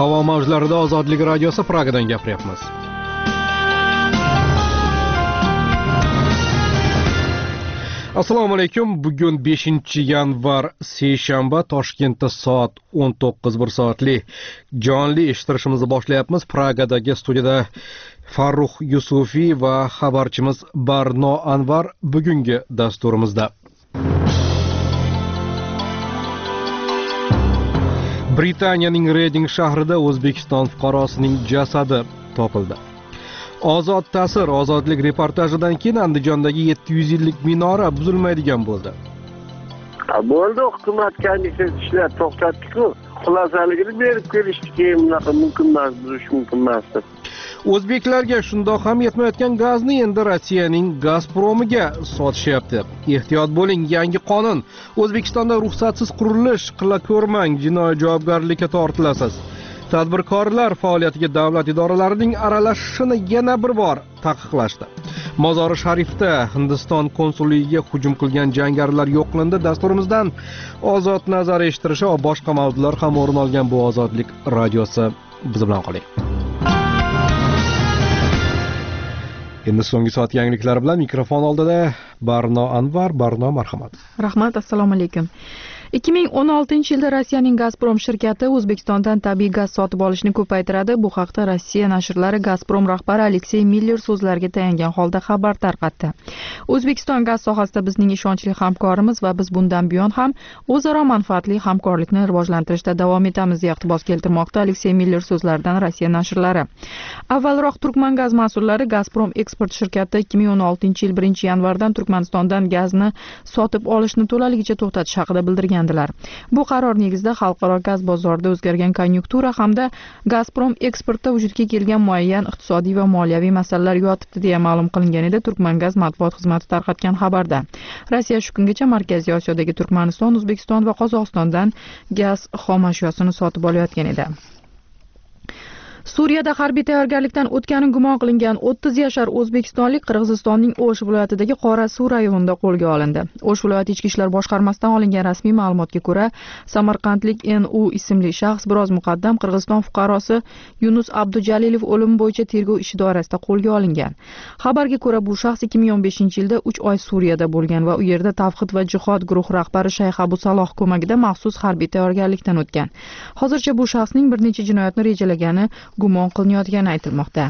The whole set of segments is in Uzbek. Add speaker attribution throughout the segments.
Speaker 1: Havo mavjlarida Ozodlik radiosi Pragadan gapiryapmiz. Assalomu alaykum. Bugun 5-yanvar seshanba, Toshkentda soat 19:01 soatli jonli eshittirishimizni boshlayapmiz. Pragadagi studiyada Farruh Yusufiy va xabarchimiz Barno Anvar bugungi dasturimizda. Britaniyaning Reading shahrida O'zbekiston fuqarosining jasadi topildi. Ozod ta'sir, ozodlik reportajidan keyin Andijondagi 700 yillik minora buzilmaydigan bo'ldi.
Speaker 2: Bo'ldi, hukumat komissiya ishlar to'xtatdi-ku, xulosaligini berib kelishdi, keyin bunaqa mumkin emas, buzish mumkin emas deb.
Speaker 1: O'zbeklarga shundoq ham yetmayotgan gazni endi Rossiyaning Gazpromiga sotishyapti. Ehtiyot bo'ling, yangi qonun. O'zbekistonda ruxsatsiz qurilish qila ko'rmang, jinoiy javobgarlikka tortilasiz. Tadbirkorlar faoliyatiga davlat idoralarining aralashishini yana bir bor taqiqlashdi. Mozori Sharifda Hindiston konsulligiga hujum qilgan jangarilar yo'q qilindi. Dasturimizdan ozod nazar eshittirishi va boshqa mavzular ham o'rin olgan bu Ozodlik radiosi. Biz bilan qoling. Endi so'nggi soat yangiliklari bilan mikrofon oldida Barno Anvar. Barno, marhamat.
Speaker 3: Rahmat, assalomu alaykum. 2016-yilda Rossiyaning Gazprom shirkati O'zbekistondan tabiiy gaz sotib olishni ko'paytiradi. Bu haqda Rossiya nashrlari Gazprom rahbari Aleksey Miller so'zlariga tayangan holda xabar tarqatdi. O'zbekiston gaz sohasida bizning ishonchli hamkorimiz va biz bundan buyon ham o'zaro manfaatli hamkorlikni rivojlantirishda davom etamiz deya iqtibos keltirmoqda Aleksey Miller so'zlaridan Rossiya nashrlari. Avvalroq Turkman gaz mas'ullari Gazprom eksport shirkati 2016-yil 1-yanvardan Turkmanistondan gazni sotib olishni to'laligicha to'xtatish haqida bildirgan. Bu qaror negizida xalqaro gaz bozorida o'zgargan konjunktura hamda Gazprom eksportda vujudga kelgan muayyan iqtisodiy va moliyaviy masalalar yotibdi deya ma'lum qilingan edi. Turkmangaz matbuot xizmati tarqatgan xabarda. Rossiya shu kungacha Markaziy Osiyodagi Turkmaniston, O'zbekiston va Qozog'istondan gaz xom ashyosini sotib olayotgan edi. Suriyada harbiy tayyorgarlikdan o'tgani gumon qilingan 30 yashar o'zbekistonlik Qirg'izistonning O'sh viloyatidagi Qorasuv rayonida qo'lga olindi. O'sh viloyati ichki ishlar boshqarmasidan olingan rasmiy ma'lumotga ko'ra, Samarqandlik NU ismli shaxs biroz muqaddam Qirg'iziston fuqarosi Yunus Abdujalilov o'limi bo'yicha tergov ishi doirasida qo'lga olingan. Xabarga ko'ra, bu shaxs 2015-yilda 3 oy Suriyada bo'lgan va u yerda Tavhid va jihod guruh rahbari Shayx Abu Saloh ko'magida maxsus harbiy tayyorgarlikdan o'tgan. Hozircha bu shaxsning bir necha jinoyatni rejalagani gumon qilinayotgani aytilmoqda.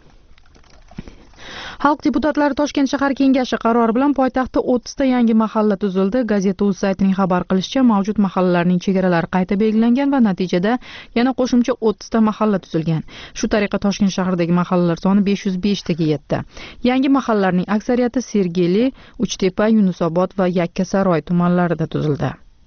Speaker 3: Xalq deputatlari Toshkent shahar kengashi qarori bilan poytaxtda 30 ta yangi mahalla tuzildi. Gazeta.uz saytining xabar qilishicha, mavjud mahallalarning chegaralari qayta belgilangan va natijada yana qo'shimcha 30 ta mahalla tuzilgan. Shu tariqa Toshkent shahridagi mahallalar soni 505 taga yetdi. Yangi mahallalarning aksariyati Sergeli, Uchtepa, Yunusobod va Yakkasaroy tumanlarida tuzildi.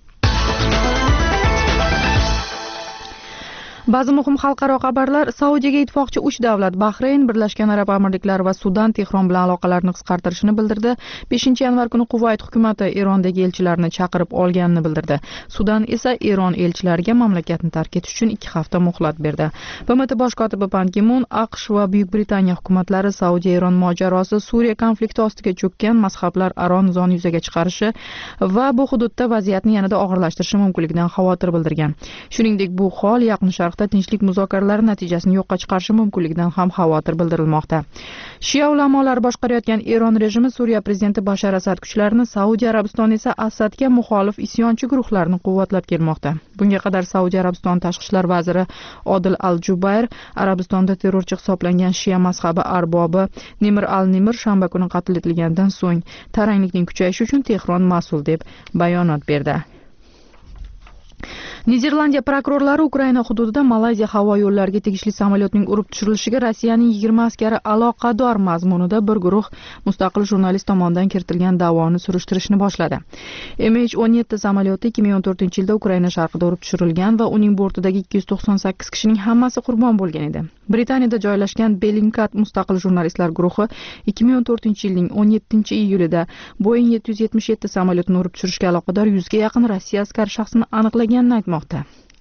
Speaker 3: Ba'zi muhim xalqaro xabarlar. Saudiyaga ittifoqchi 3 davlat Bahrayn, Birlashgan Arab Amirliklari va Sudan Tehron bilan aloqalarni qisqartirishni bildirdi. 5-yanvar kuni Quvayt hukumati Erondagi elchilarni chaqirib olganini bildirdi. Sudan esa Eron elchilariga mamlakatni tark etish uchun 2 hafta muhlat berdi. BMT bosh kotibi Ban Ki-mun AQSh va Buyuk Britaniya hukumatlari Saudiya-Eron mojarosi Suriya konflikti ostiga cho'kkan mazhablar aro nizoni yuzaga chiqarishi va bu hududda vaziyatni yanada og'irlashtirishi mumkinligidan xavotir bildirgan. Shuningdek, bu hol Yaqin Sharq tinchlik muzokaralari natijasini yo'qqa chiqarishi mumkinligidan ham xavotir bildirilmoqda. Shia ulamolari boshqarayotgan Eron rejimi Suriya prezidenti Bashar Asad kuchlarini, Saudiya Arabistoni esa Asadga muxolif isyonchi guruhlarni quvvatlab kelmoqda. Bunga qadar Saudiya Arabistoni tashqi ishlar vaziri Odil Al-Jubayr Arabistonda terrorchi hisoblangan Shia mazhabi arbobi Nimr al-Nimr shanba kuni qatl etilgandan so'ng taranglikning kuchayishi uchun Tehron mas'ul deb bayonot berdi. Niderlandiya prokurorlari Ukraina hududida Malayziya havo yo'llariga tegishli samolyotning urib tushirilishiga Rossiyaning 20 askari aloqador mazmunida bir guruh mustaqil jurnalist tomonidan kiritilgan da'voni surishtirishni boshladi. MH17 samolyoti 2014-yilda Ukraina sharqida urib tushirilgan va uning bortidagi 298 kishining hammasi qurbon bo'lgan edi. Britaniyada joylashgan Bellingcat mustaqil jurnalistlar guruhi 2014-yilning 17-iyulida Boeing 777 samolyotini urib tushirishga aloqador 100 ga yaqin Rossiya askari shaxsini aniqlaganini aytmoqda.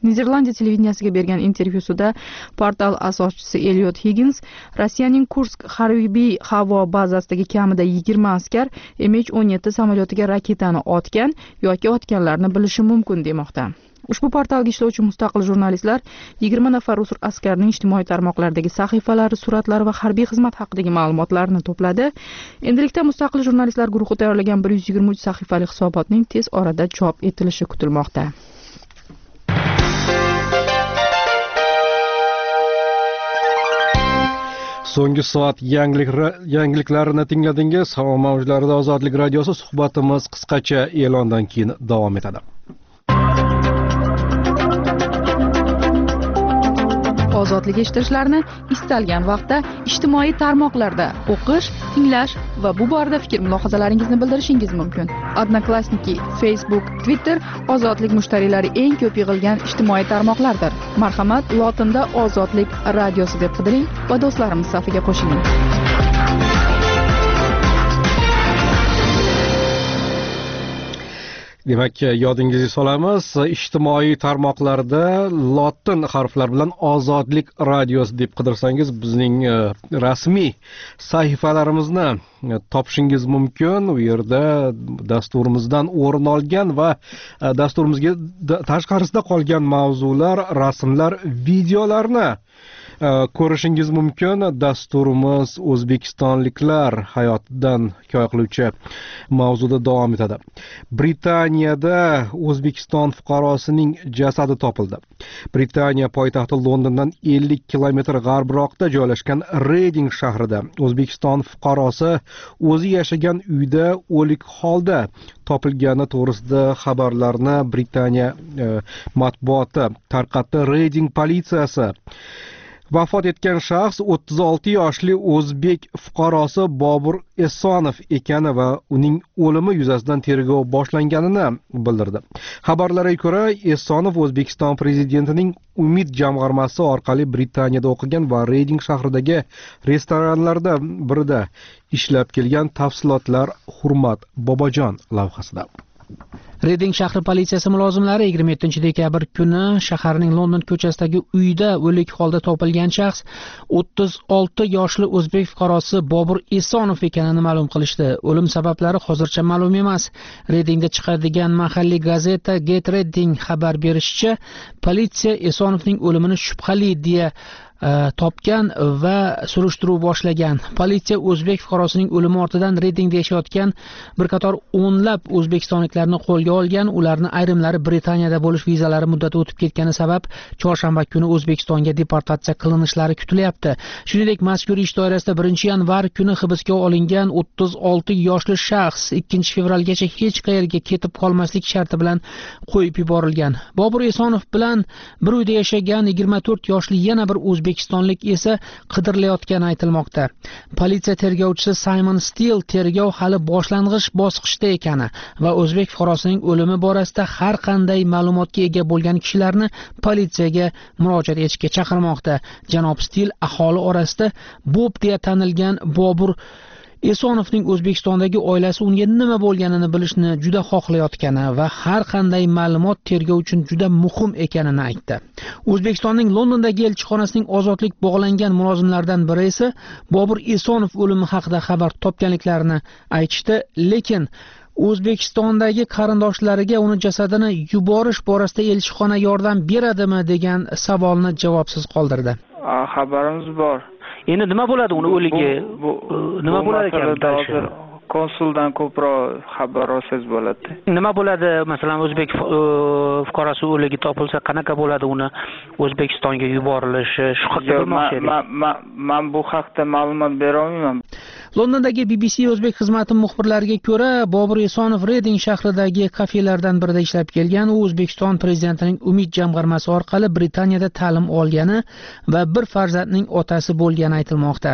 Speaker 3: Niderlandiya televideniyasiga bergan intervyusida portal asoschisi Eliot Higgins Rossiyaning Kursk harbiy havo bazasidagi kamida 20 askar MH17 samolyotiga raketani otgan yoki otganlarni bilishi mumkin demoqda. Ushbu portalga ishlovchi mustaqil jurnalistlar 20 nafar rus askarning ijtimoiy tarmoqlardagi sahifalari, suratlari va harbiy xizmat haqidagi ma'lumotlarni to'pladi. Endilikda mustaqil jurnalistlar guruhi tayyorlagan 123 sahifali hisobotning tez orada chop etilishi kutilmoqda.
Speaker 1: So'nggi soat yangiliklarini tingladingiz. Havo mavjlarida Ozodlik radiosi suhbatimiz qisqacha e'londan keyin davom etadi.
Speaker 3: Ozodlik eshitishlarini istalgan vaqtda ijtimoiy tarmoqlarda o'qish, tinglash va bu borada fikr-mulohazalaringizni bildirishingiz mumkin. Odnoklassniki, Facebook, Twitter Ozodlik mushtariylari eng ko'p yig'ilgan ijtimoiy tarmoqlardir. Marhamat, lotinda Ozodlik radiosi deb qidiring va do'stlarimiz safiga qo'shiling.
Speaker 1: Demak, yodingizga solamiz, ijtimoiy tarmoqlarda lotin harflar bilan Ozodlik radiosi deb qidirsangiz bizning rasmiy sahifalarimizni topishingiz mumkin. U yerda dasturimizdan o'rin olgan va dasturimizga tashqarisida qolgan mavzular, rasmlar, videolarni ko'rishingiz mumkin. Dasturimiz O'zbekistonliklar hayotidan hikoya qiluvchi mavzuda davom etadi. Britaniyada O'zbekiston fuqarosining jasadi topildi. Britaniya poytaxti Londondan 50 kilometr g'arbroqda joylashgan Reading shahrida O'zbekiston fuqarosi o'zi yashagan uyda o'lik holda topilgani to'g'risida xabarlarni Britaniya matbuoti tarqatdi. Reading politsiyasi vafot etgan shaxs 36 yoshli o'zbek fuqarosi Bobur Esonov ekani va uning o'limi yuzasidan tergov boshlanganini bildirdi. Xabarlarga ko'ra, Esonov O'zbekiston prezidentining Umid jamg'armasi orqali Britaniyada o'qigan va Reading shahridagi restoranlarda birida ishlab kelgan. Tafsilotlar Hurmat Bobojon lavhasida.
Speaker 4: Reading shahri politsiyasi mulozimlari 27 dekabr kuni shaharning London ko'chasidagi uyda o'lik holda topilgan shaxs 36 yoshli o'zbek fuqarosi Bobur Esonov ekanini ma'lum qilishdi. O'lim sabablari hozircha ma'lum emas. Readingda chiqadigan mahalliy gazeta Get Reading xabar berishicha, politsiya Esonovning o'limini shubhali deya topgan va surishtiruv boshlagan. Politsiya o'zbek fuqarosining o'limi ortidan Readingda yashayotgan bir qator o'nlab o'zbekistonliklarni qo'lga olgan. Ularni ayrimlari Britaniyada bo'lish vizalari muddati o'tib ketgani sabab chorshanba kuni O'zbekistonga deportatsiya qilinishlari kutilyapti. Shuningdek, mazkur ish doirasida 1-yanvar kuni hibsga olingan 36 yoshli shaxs 2-fevralgacha hech qayerga ketib qolmaslik sharti bilan qo'yib yuborilgan. Bobur Esonov bilan bir uyda yashagan 24 yoshli yana bir o'zbekistonlik esa qidirilayotgani aytilmoqda. Politsiya tergovchisi Simon Steele tergov hali boshlang'ich bosqichda ekani va o'zbek fuqarosining o'limi borasida har qanday ma'lumotga ega bo'lgan kishilarni politsiyaga murojaat etishga chaqirmoqda. Janob Steele aholi orasida Bob deya tanilgan Bobur Esonovning O'zbekistondagi oilasi unga nima bo'lganini bilishni juda xohlayotgani va har qanday ma'lumot tergov uchun juda muhim ekanini aytdi. O'zbekistonning Londondagi elchixonasining ozodlik bog'langan mulozimlaridan biri esa Bobur Esonov o'limi haqida xabar topganliklarini aytishdi, lekin O'zbekistondagi qarindoshlariga uni jasadini yuborish borasida elchixona yordam beradimi degan savolni javobsiz qoldirdi.
Speaker 5: Xabarimiz bor.
Speaker 4: Endi nima bo'ladi uni o'ligi? Nima bo'lar ekan?
Speaker 5: Konsuldan ko'proq xabar olsangiz bo'ladi.
Speaker 4: Nima bo'ladi? Masalan, o'zbek fuqarosi o'ligi topilsa, qanaqa bo'ladi uni O'zbekistonga yuborilishi? Shu haqda bilmoqchi edim.
Speaker 5: Men bu haqda ma'lumot bera olmayman.
Speaker 4: Londondagi BBC o'zbek xizmati muxbirlariga ko'ra, Bobur Esonov Reading shahridagi kafelardan birida ishlab kelgan. U O'zbekiston prezidentining Umid jamg'armasi orqali Britaniyada ta'lim olgani va bir farzandning otasi bo'lgani aytilmoqda.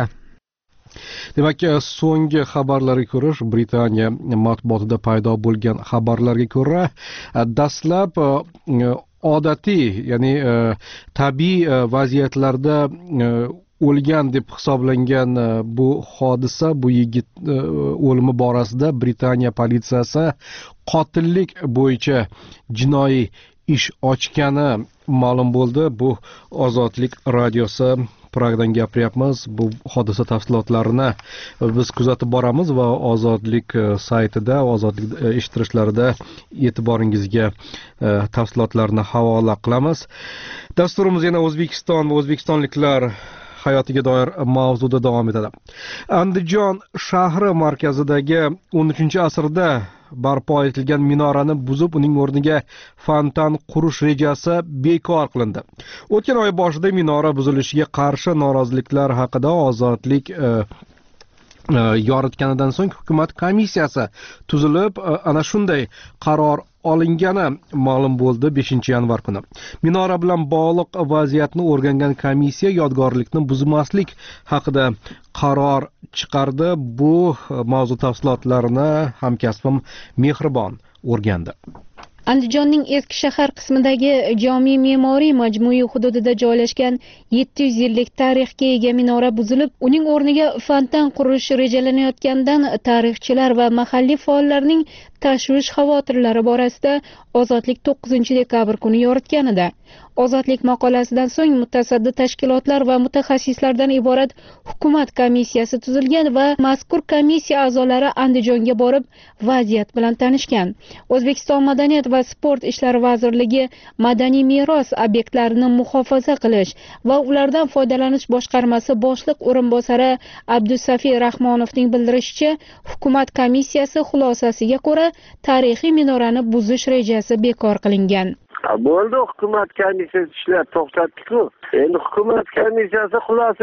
Speaker 1: Demak, so'nggi xabarlarga ko'ra, Britaniya matbuotida paydo bo'lgan xabarlarga ko'ra, dastlab odatiy, ya'ni tabiiy vaziyatlarda o'lgan deb hisoblangan bu hodisa, bu yigit o'limi borasida Britaniya politsiyasi qotillik bo'yicha jinoiy ish ochgani ma'lum bo'ldi. Bu Ozodlik radiosi Pragdan gapiryapmiz. Bu hodisa tafsilotlarini biz kuzatib boramiz va Ozodlik saytida, Ozodlik eshittirishlarida e'tiboringizga tafsilotlarni havola qilamiz. Dasturimiz yana O'zbekiston va o'zbekistonliklar hayotiga doir mavzuda davom etadi. Andijon shahri markazidagi 13-asrda barpo etilgan minorani buzib, uning o'rniga fontan qurish rejasi bekor qilindi. O'tgan oy boshida minora buzilishiga qarshi noroziliklar haqida Ozodlik yoritganidan so'ng hukumat komissiyasi tuzilib, ana shunday qaror olingani ma'lum bo'ldi 5-yanvar kuni. Minora bilan bog'liq vaziyatni o'rgangan komissiya yodgorlikni buzmaslik haqida qaror chiqardi. Bu mavzu tafsilotlarini hamkasbim Mehribon o'rgandi.
Speaker 6: Andijonning eski shahar qismidagi Jome me'moriy majmui hududida joylashgan 700 yillik tarixga ega minora buzilib, uning o'rniga fontan qurish rejalanayotganidan tarixchilar va mahalliy faollarning tashvish xavotirlari borasida Ozodlik 9-dekabr kuni yoritganida. Ozodlik maqolasidan so'ng mutasaddi tashkilotlar va mutaxassislardan iborat hukumat komissiyasi tuzilgan va mazkur komissiya a'zolari Andijonga borib vaziyat bilan tanishgan. O'zbekiston Madaniyat va sport ishlari vazirligi madaniy meros obyektlarini muhofaza qilish va ulardan foydalanish boshqarmasi boshliq o'rinbosari Abdusafiy Rahmonovning bildirishicha, hukumat komissiyasi xulosasiga ko'ra tarixiy minorani buzish rejasi bekor qilingan.
Speaker 2: Bo'ldi, hukumat komissiyasi ishlar to'xtatdi-ku. Endi hukumat komissiyasi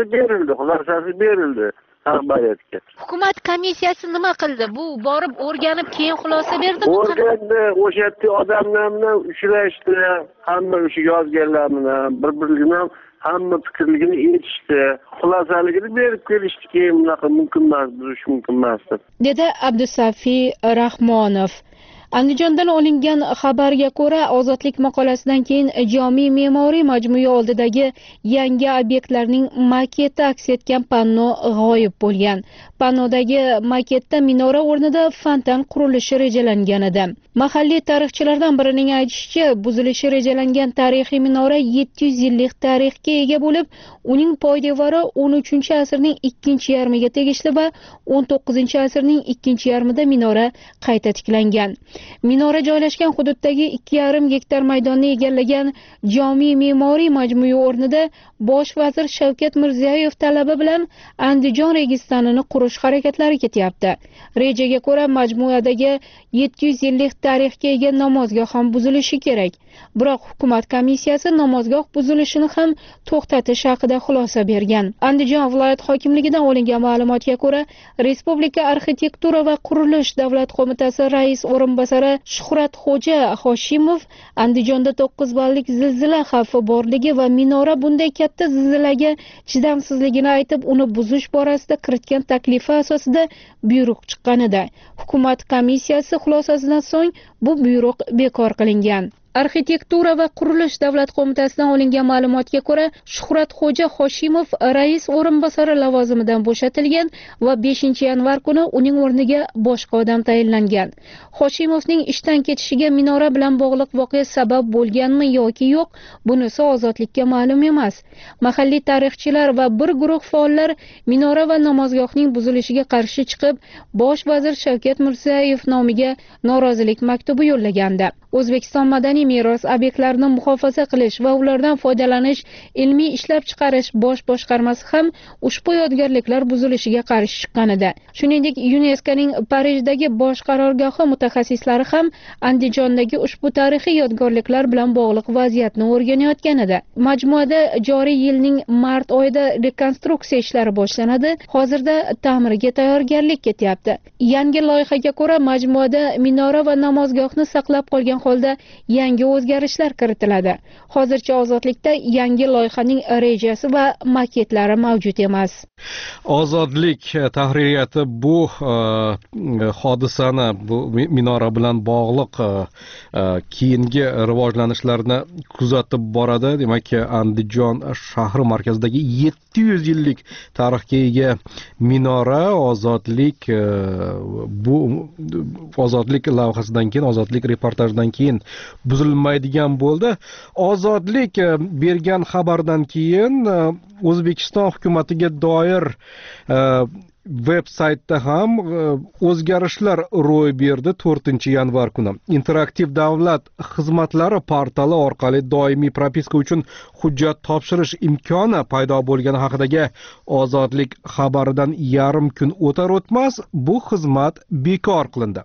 Speaker 2: xulosasi berildi rahbariyatga.
Speaker 6: Hukumat komissiyasi nima qildi? Bu borib o'rganib, keyin xulosa berdimi?
Speaker 2: O'rgandi, o'sha yerda odamlar bilan uchrashdi, hamma o'sha yozganlar bilan bir-biriga hamma fikrligini aytishdi. Xulosaligini berib kelishdi, keyin bunaqa mumkin emas, buzish mumkin emas deb.
Speaker 6: Dedi Abdusafiy Rahmonov. Andijondan olingan xabarga ko'ra, Ozodlik maqolasidan keyin Jome me'moriy majmui oldidagi yangi obyektlarning maketi aks etgan panno g'oyib bo'lgan. Pannodagi maketda minora o'rnida fontan qurilishi rejalangan edi. Mahalliy tarixchilardan birining aytishicha, buzilishi rejalangan tarixiy minora 700 yillik tarixga ega bo'lib, uning poydevori 13-asrning ikkinchi yarmiga tegishli va 19-asrning ikkinchi yarmida minora qayta tiklangan. Minora joylashgan hududdagi 2,5 gektar maydonni egallagan Jome me'moriy majmui o'rnida Bosh vazir Shavkat Mirziyoyev talabi bilan Andijon registonini qurish harakatlari ketyapti. Rejaga ko'ra majmuadagi 700 yillik tarixga ega namozgoh ham buzilishi kerak. Biroq hukumat komissiyasi namozgoh buzilishini ham to'xtatish haqida xulosa bergan. Andijon viloyat hokimligidan olingan ma'lumotga ko'ra, Respublika arxitektura va qurilish davlat qo'mitasi rais o'rinbosari Shuhratxo'ja Hoshimov Andijonda 9 ballik zilzila xavfi borligi va minora bunday katta zilzilaga chidamsizligini aytib, uni buzish borasida kiritgan taklifi asosida buyruq chiqqanida. Hukumat komissiyasi xulosasidan so'ng bu buyruq bekor qilingan. Arxitektura va qurilish davlat qo'mitasidan olingan ma'lumotga ko'ra, Shuhratxo'ja Hoshimov rais o'rinbosari lavozimidan bo'shatilgan va 5-yanvar kuni uning o'rniga boshqa odam tayinlangan. Hoshimovning ishdan ketishiga minora bilan bog'liq voqea sabab bo'lganmi yoki yo'q, bunisi Ozodlikka ma'lum emas. Mahalliy tarixchilar va bir guruh faollar minora va namozgohning buzilishiga qarshi chiqib, Bosh vazir Shavkat Mirziyoyev nomiga norozilik maktubi yo'llagandi. O'zbekiston madaniy meros obyektlarini muhofaza qilish va ulardan foydalanish ilmiy ishlab chiqarish bosh boshqarmasi ham ushbu yodgorliklar buzilishiga qarshi chiqqan edi. Shuningdek, UNESCOning Parijdagi bosh qarorgohi mutaxassislari ham Andijondagi ushbu tarixiy yodgorliklar bilan bog'liq vaziyatni o'rganayotgan edi. Majmuada joriy yilning mart oyida rekonstruksiya ishlari boshlanadi. Hozirda ta'mirga tayyorgarlik ketyapti. Yangi loyihaga ko'ra, majmuada minora va namozgohni saqlab qolgan holda yangi o'zgarishlar kiritiladi. Hozircha Ozodlikda yangi loyihaning rejasi va maketlari mavjud emas.
Speaker 1: Ozodlik tahririyati bu hodisani, bu minora bilan bog'liq keyingi rivojlanishlarni kuzatib boradi. Demak, Andijon shahri markazidagi 700 yillik tarixga ega minora Ozodlik lavhasidan keyin, Ozodlik reportajidan keyin buzilmaydigan bo'ldi. Ozodlik bergan xabardan keyin O'zbekiston hukumatiga doir veb-saytda ham o'zgarishlar ro'y berdi. 4-yanvar kuni interaktiv davlat xizmatlari portali orqali doimiy propiska uchun hujjat topshirish imkoni paydo bo'lgani haqidagi Ozodlik xabaridan yarim kun o'tar o'tmas bu xizmat bekor qilindi.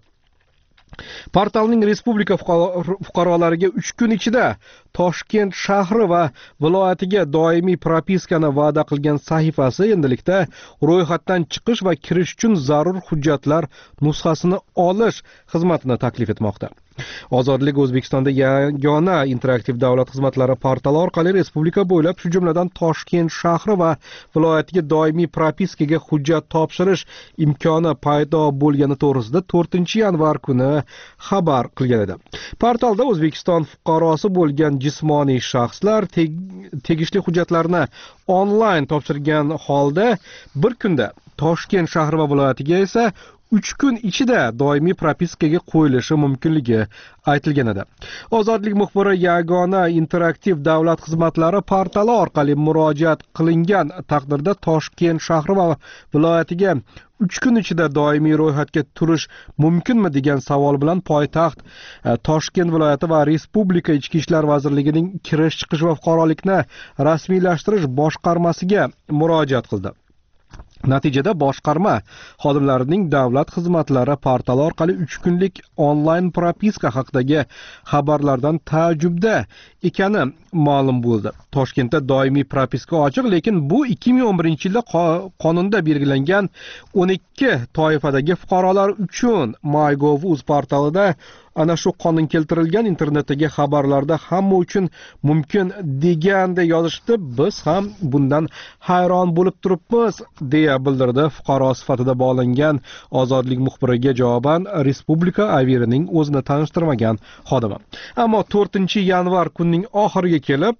Speaker 1: Portalning respublika fuqarolariga 3 kun ichida Toshkent shahri va viloyatiga doimiy propiskani va'da qilgan sahifasi endilikda ro'yxatdan chiqish va kirish uchun zarur hujjatlar nusxasini olish xizmatini taklif etmoqda. Ozodlik O'zbekistonda yagona interaktiv davlat xizmatlari portali orqali respublika bo'ylab, shu jumladan Toshkent shahri va viloyatiga doimiy propiskaga hujjat topshirish imkoni paydo bo'lgani to'g'risida 4-yanvar kuni xabar qilgan edi. Portalda O'zbekiston fuqarosi bo'lgan jismoniy shaxslar tegishli hujjatlarni onlayn topshirgan holda bir kunda, Toshkent shahri va viloyatiga esa 3 kun ichida doimiy propiskaga qo'yilishi mumkinligi aytilgan edi. Ozodlik muxbiri yagona interaktiv davlat xizmatlari portali orqali murojaat qilingan taqdirda Toshkent shahri va viloyatiga 3 kun ichida doimiy ro'yxatga turish mumkinmi degan savol bilan poytaxt Toshkent viloyati va Respublika Ichki ishlar vazirligining kirish chiqish va fuqarolikni rasmiylashtirish boshqarmasiga murojaat qildi. Natijada boshqarma xodimlarining davlat xizmatlari portali orqali 3 kunlik onlayn propiska haqidagi xabarlardan taajjubda ekani ma'lum bo'ldi. Toshkentda doimiy propiska ochiq, lekin bu 2011-yilda qonunda belgilangan 12 toifadagi fuqarolar uchun MyGov.uz portalida ana shu qonun keltirilgan internetdagi xabarlarda hamma uchun mumkin deganda yozishdi. Biz ham bundan hayron bo'lib turibmiz, deya bildirdi fuqaro sifatida bog'langan Ozodlik muxbiriga javoban Respublika avirining o'zini tanishtirmagan xodimi. Ammo 4-yanvar kunning oxiriga kelib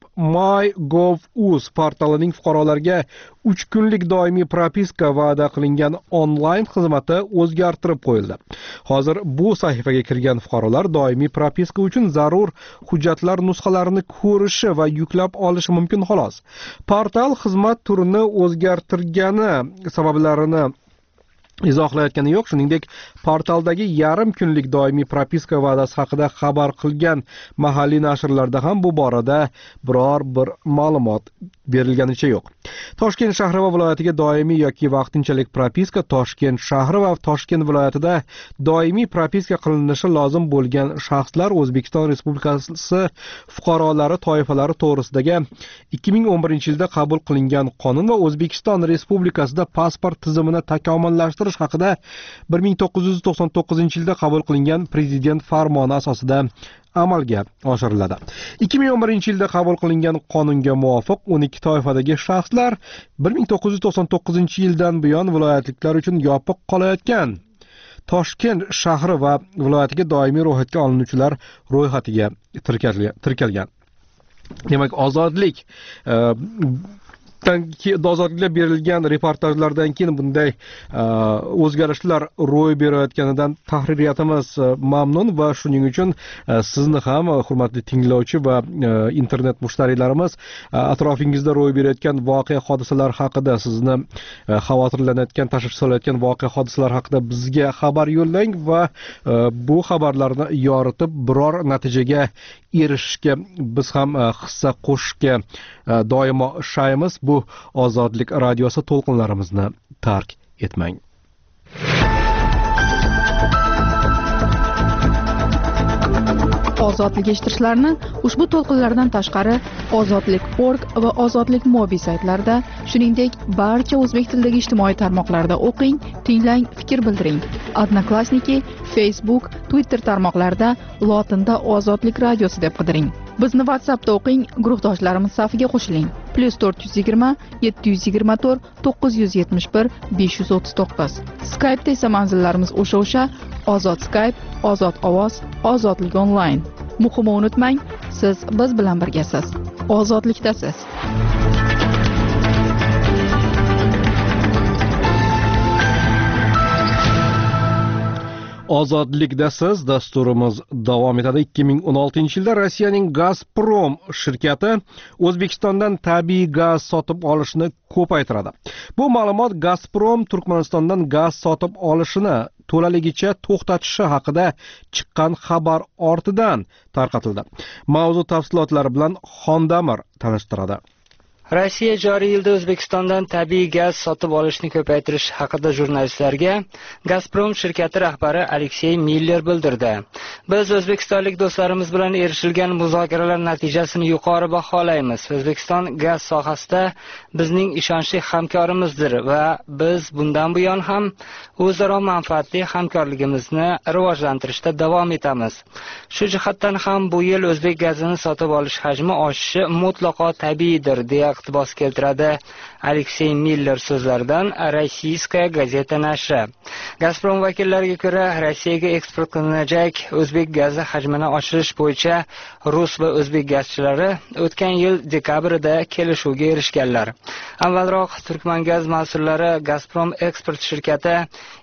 Speaker 1: MyGov.uz portalining fuqarolarga 3 kunlik doimiy propiska va'da qilingan onlayn xizmati o'zgartirib qo'yildi. Hozir bu sahifaga kirgan fuqarolar doimiy propiska uchun zarur hujjatlar nusxalarini ko'rishi va yuklab olishi mumkin xolos. Portal xizmat turini o'zgartirgani sabablarini izohlayotgani yo'q. Shuningdek, portaldagi yarim kunlik doimiy propiska va'dasi haqida xabar qilgan mahalliy nashrlarda ham bu borada biror bir ma'lumot berilganicha yo'q. Toshkent shahri va viloyatiga doimiy yoki vaqtinchalik propiska, Toshkent shahri va Toshkent viloyatida doimiy propiska qilinishi lozim bo'lgan shaxslar O'zbekiston Respublikasi fuqarolari toifalari to'g'risidagi 2011-yilda qabul qilingan qonun va O'zbekiston Respublikasida pasport tizimini takomillashtirish haqida 1999-yilda qabul qilingan prezident farmoni asosida amalga oshiriladi. 2011-yilda qabul qilingan qonunga muvofiq 12 toifadagi shaxslar 1999-yildan buyon viloyatliklar uchun yopiq qolayotgan Toshkent shahri va viloyatiga doimiy ro'yxatga olinuvchilar ro'yxatiga tirkalgan. Demak, ozodlikda berilgan reportajlardan keyin bunday o'zgarishlar ro'y berayotganidan tahririyatimiz mamnun va shuning uchun sizni ham, hurmatli tinglovchi va internet mushtariylarimiz, atrofingizda ro'y berayotgan voqea hodisalar haqida, sizni xavotirlanayotgan, tashvish solayotgan voqea hodisalar haqida bizga xabar yo'llang va bu xabarlarni yoritib biror natijaga erishishga biz ham hissa qo'shishga doimo shaymiz. Bu Ozodlik radiosi to'lqinlarimizni tark etmang.
Speaker 3: Ozodlik eshittirishlarni ushbu to'lqinlardan tashqari ozodlik.org va ozodlik mobil saytlarida, shuningdek barcha o'zbek tilidagi ijtimoiy tarmoqlarda o'qing, tinglang, fikr bildiring. Odnoklassniki, Facebook, Twitter tarmoqlarida lotinda Ozodlik radiosi deb qidiring. Bizni WhatsAppda o'qing, guruhdoshlarimiz safiga qo'shiling. +420 724 971 539. Skype'da esa manzillarimiz o'sha Ozod Skype, Ozod ovoz, Ozodlik onlayn. Muhimi unutmang, siz biz bilan birgasiz. Ozodlikdasiz.
Speaker 1: Ozodlikda siz dasturimiz davom etadi. 2016-yilda Rossiyaning Gazprom shirkati O'zbekistondan tabiiy gaz sotib olishni ko'paytiradi. Bu ma'lumot Gazprom Turkmanistondan gaz sotib olishini to'laligicha to'xtatishi haqida chiqqan xabar ortidan tarqatildi. Mavzu tafsilotlari bilan Xondamir tanishtiradi.
Speaker 7: Rossiya joriy yilda O'zbekistondan tabiiy gaz sotib olishni ko'paytirish haqida jurnalistlarga Gazprom shirkati rahbari Aleksey Miller bildirdi. Biz o'zbekistonlik do'stlarimiz bilan erishilgan muzokaralar natijasini yuqori baholaymiz. O'zbekiston gaz sohasida bizning ishonchli hamkorimizdir va biz bundan buyon ham o'zaro manfaatli hamkorligimizni rivojlantirishda davom etamiz. Shu jihatdan ham bu yil o'zbek gazini sotib olish hajmi oshishi mutlaqo tabiiydir, deya iqtibos keltiradi Aleksey Miller so'zlaridan Rossiyskaya gazeta nashri. Gazprom vakillariga ko'ra, Rossiyaga eksport qilinajak o'zbek gazi hajmini oshirish bo'yicha rus va o'zbek gazchilari o'tgan yil dekabrda kelishuvga erishganlar. Avvalroq Turkmangaz mas'ullari Gazprom eksport shirkati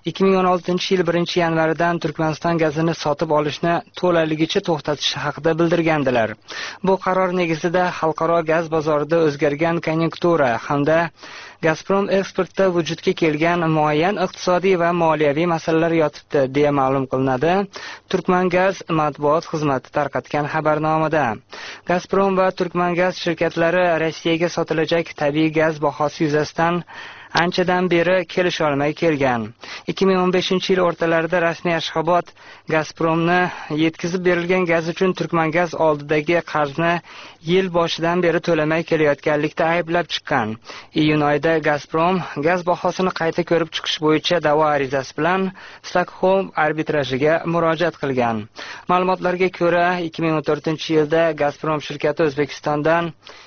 Speaker 7: 2016-yil 1-yanvaridan Turkmaniston gazini sotib olishni to'laligicha to'xtatishi haqida bildirgandilar. Bu qaror negizida xalqaro gaz bozorida o'zgargan konjunktura hamda Gazprom eksportda vujudga kelgan muayyan iqtisodiy va moliyaviy masalalar yotibdi, deya ma'lum qilinadi Turkmangaz matbuot xizmati tarqatgan xabarnomada. Gazprom va Turkmangaz shirkatlari Rossiyaga sotilajak tabiiy gaz bahosi yuzasidan anchadan beri kelisha olmay kelgan. 2015-yil o'rtalarida rasmiy Ashxobod Gazpromni yetkazib berilgan gaz uchun Turkmangaz oldidagi qarzni yil boshidan beri to'lamay kelayotganlikda ayblab chiqqan. Iyun oyida Gazprom gaz bahosini qayta ko'rib chiqish bo'yicha da'vo arizasi bilan Stockholm arbitrajiga murojaat qilgan. Ma'lumotlarga ko'ra, 2014-yilda Gazprom shirkati O'zbekistondan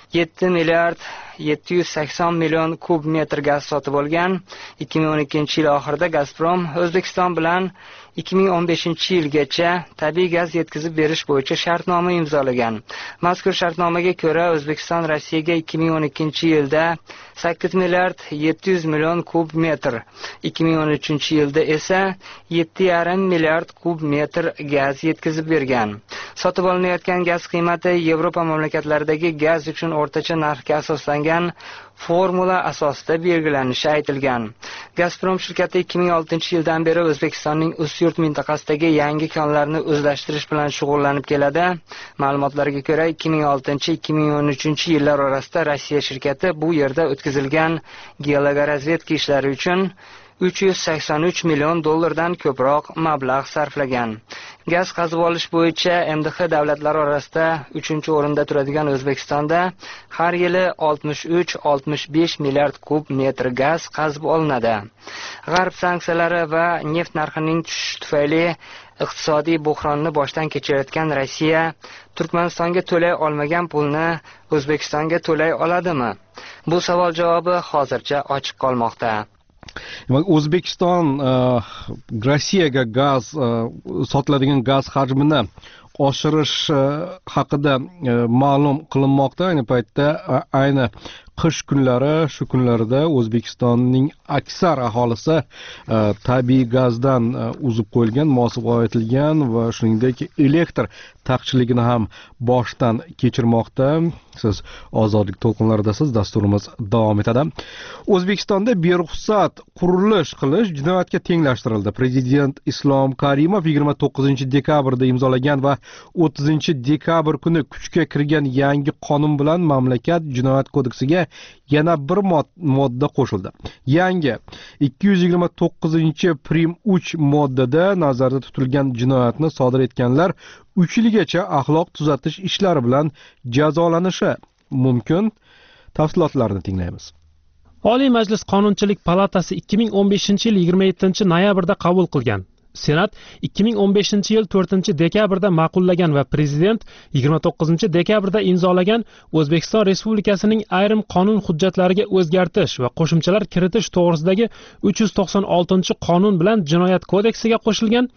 Speaker 7: 7 milliard 780 million kub metr gaz sotib olgan. 2012-yil oxirida Gazprom O'zbekiston bilan 2015-yilgacha tabiiy gaz yetkazib berish bo'yicha shartnoma imzolagan. Mazkur shartnomaga ko'ra, O'zbekiston Rossiyaga 2012-yilda 8 milliard 700 million kub metr, 2013-yilda esa 7,5 milliard kub metr gaz yetkazib bergan. Sotib olinayotgan gaz qiymati Yevropa mamlakatlaridagi gaz uchun o'rtacha narxga asoslangan formula asosida belgilanishi aytilgan. Gazprom shirkati 2006-yildan beri O'zbekistonning Ustyurt mintaqasidagi yangi konlarni o'zlashtirish bilan shug'ullanib keladi. Ma'lumotlarga ko'ra, 2006-2013-yillar orasida Rossiya shirkati bu yerda o'tkazilgan geologorazvedka ishlari uchun 383 million dollardan ko'proq mablag' sarflagan. Gaz qazib olish bo'yicha MDH davlatlari orasida 3-o'rinda turadigan O'zbekistonda har yili 63-65 milliard kub metr gaz qazib olinadi. G'arb sanksiyalari va neft narxining tushishi tufayli iqtisodiy buhronni boshdan kechirayotgan Rossiya Turkmanistonga to'lay olmagan pulni O'zbekistonga to'lay oladimi? Bu savol javobi hozircha ochiq qolmoqda.
Speaker 1: O'zbekiston Rossiyaga gaz sotiladigan gaz hajmini oshirish haqida ma'lum qilinmoqda. Ayni paytda qish kunlari, shu kunlarda O'zbekistonning aksar aholisi tabiiy gazdan uzib qo'yilgan, mosuvo etilgan va shuningdek elektr taqchiligini ham boshdan kechirmoqda. Siz ozodlik to'lqinlaridasiz, dasturimiz davom etadi. O'zbekistonda beruxsat qurilish qilish jinoyatga tenglashtirildi. Prezident Islom Karimov 29-dekabrda imzolagan va 30-dekabr kuni kuchga kirgan yangi qonun bilan mamlakat jinoyat kodeksiga yana bir modda qo'shildi. Yangi 229-prim 3 moddada nazarda tutilgan jinoyatni sodir etganlar 3 yilgacha axloq tuzatish ishlari bilan jazolanishi mumkin. Tafsilotlarni tinglaymiz.
Speaker 8: Oliy Majlis Qonunchilik palatasi 2015-yil 27-noyabrda qabul qilgan. Senat 2015-yil 4-dekabrda ma'qullagan va Prezident 29-dekabrda imzolagan O'zbekiston Respublikasining ayrim qonun hujjatlariga o'zgartish va qo'shimchalar kiritish to'g'risidagi 396-qonun bilan Jinoyat kodeksiga qo'shilgan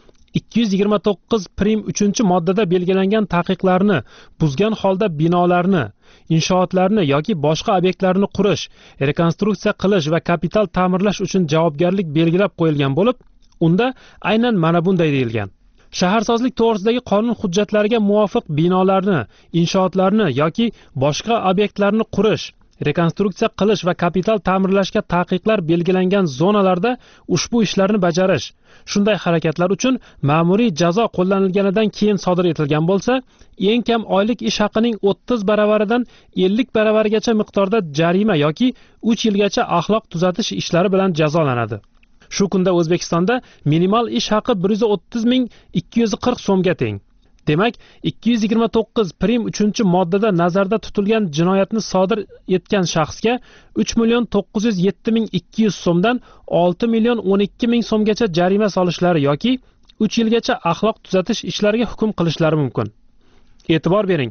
Speaker 8: 229 prim 3-moddada belgilangan taqiqlarni buzgan holda binolarni, inshootlarni yoki boshqa obyektlarni qurish, rekonstruksiya qilish va kapital ta'mirlash uchun javobgarlik belgilab qo'yilgan bo'lib, Unda aynan mana bunday deyilgan: shaharsozlik to'g'risidagi qonun hujjatlariga muvofiq binolarni, inshootlarni yoki boshqa obyektlarni qurish, rekonstruksiya qilish va kapital ta'mirlashga taqiqlar belgilangan zonalarda ushbu ishlarni bajarish, shunday harakatlar uchun ma'muriy jazo qo'llanilganidan keyin sodir etilgan bo'lsa, eng kam oylik ish haqining 30 baravaridan 50 baravarigacha miqdorda jarima yoki 3 yilgacha axloq tuzatish ishlari bilan jazolanadi. Shu kunda O'zbekistonda minimal ish haqi 130.240 so'mga teng. Demak, 229 prim 3-moddada nazarda tutilgan jinoyatni sodir etgan shaxsga 3.907.200 so'mdan 6.012.000 so'mgacha jarima solishlari yoki 3 yilgacha axloq tuzatish ishlariga hukm qilishlari mumkin. E'tibor bering.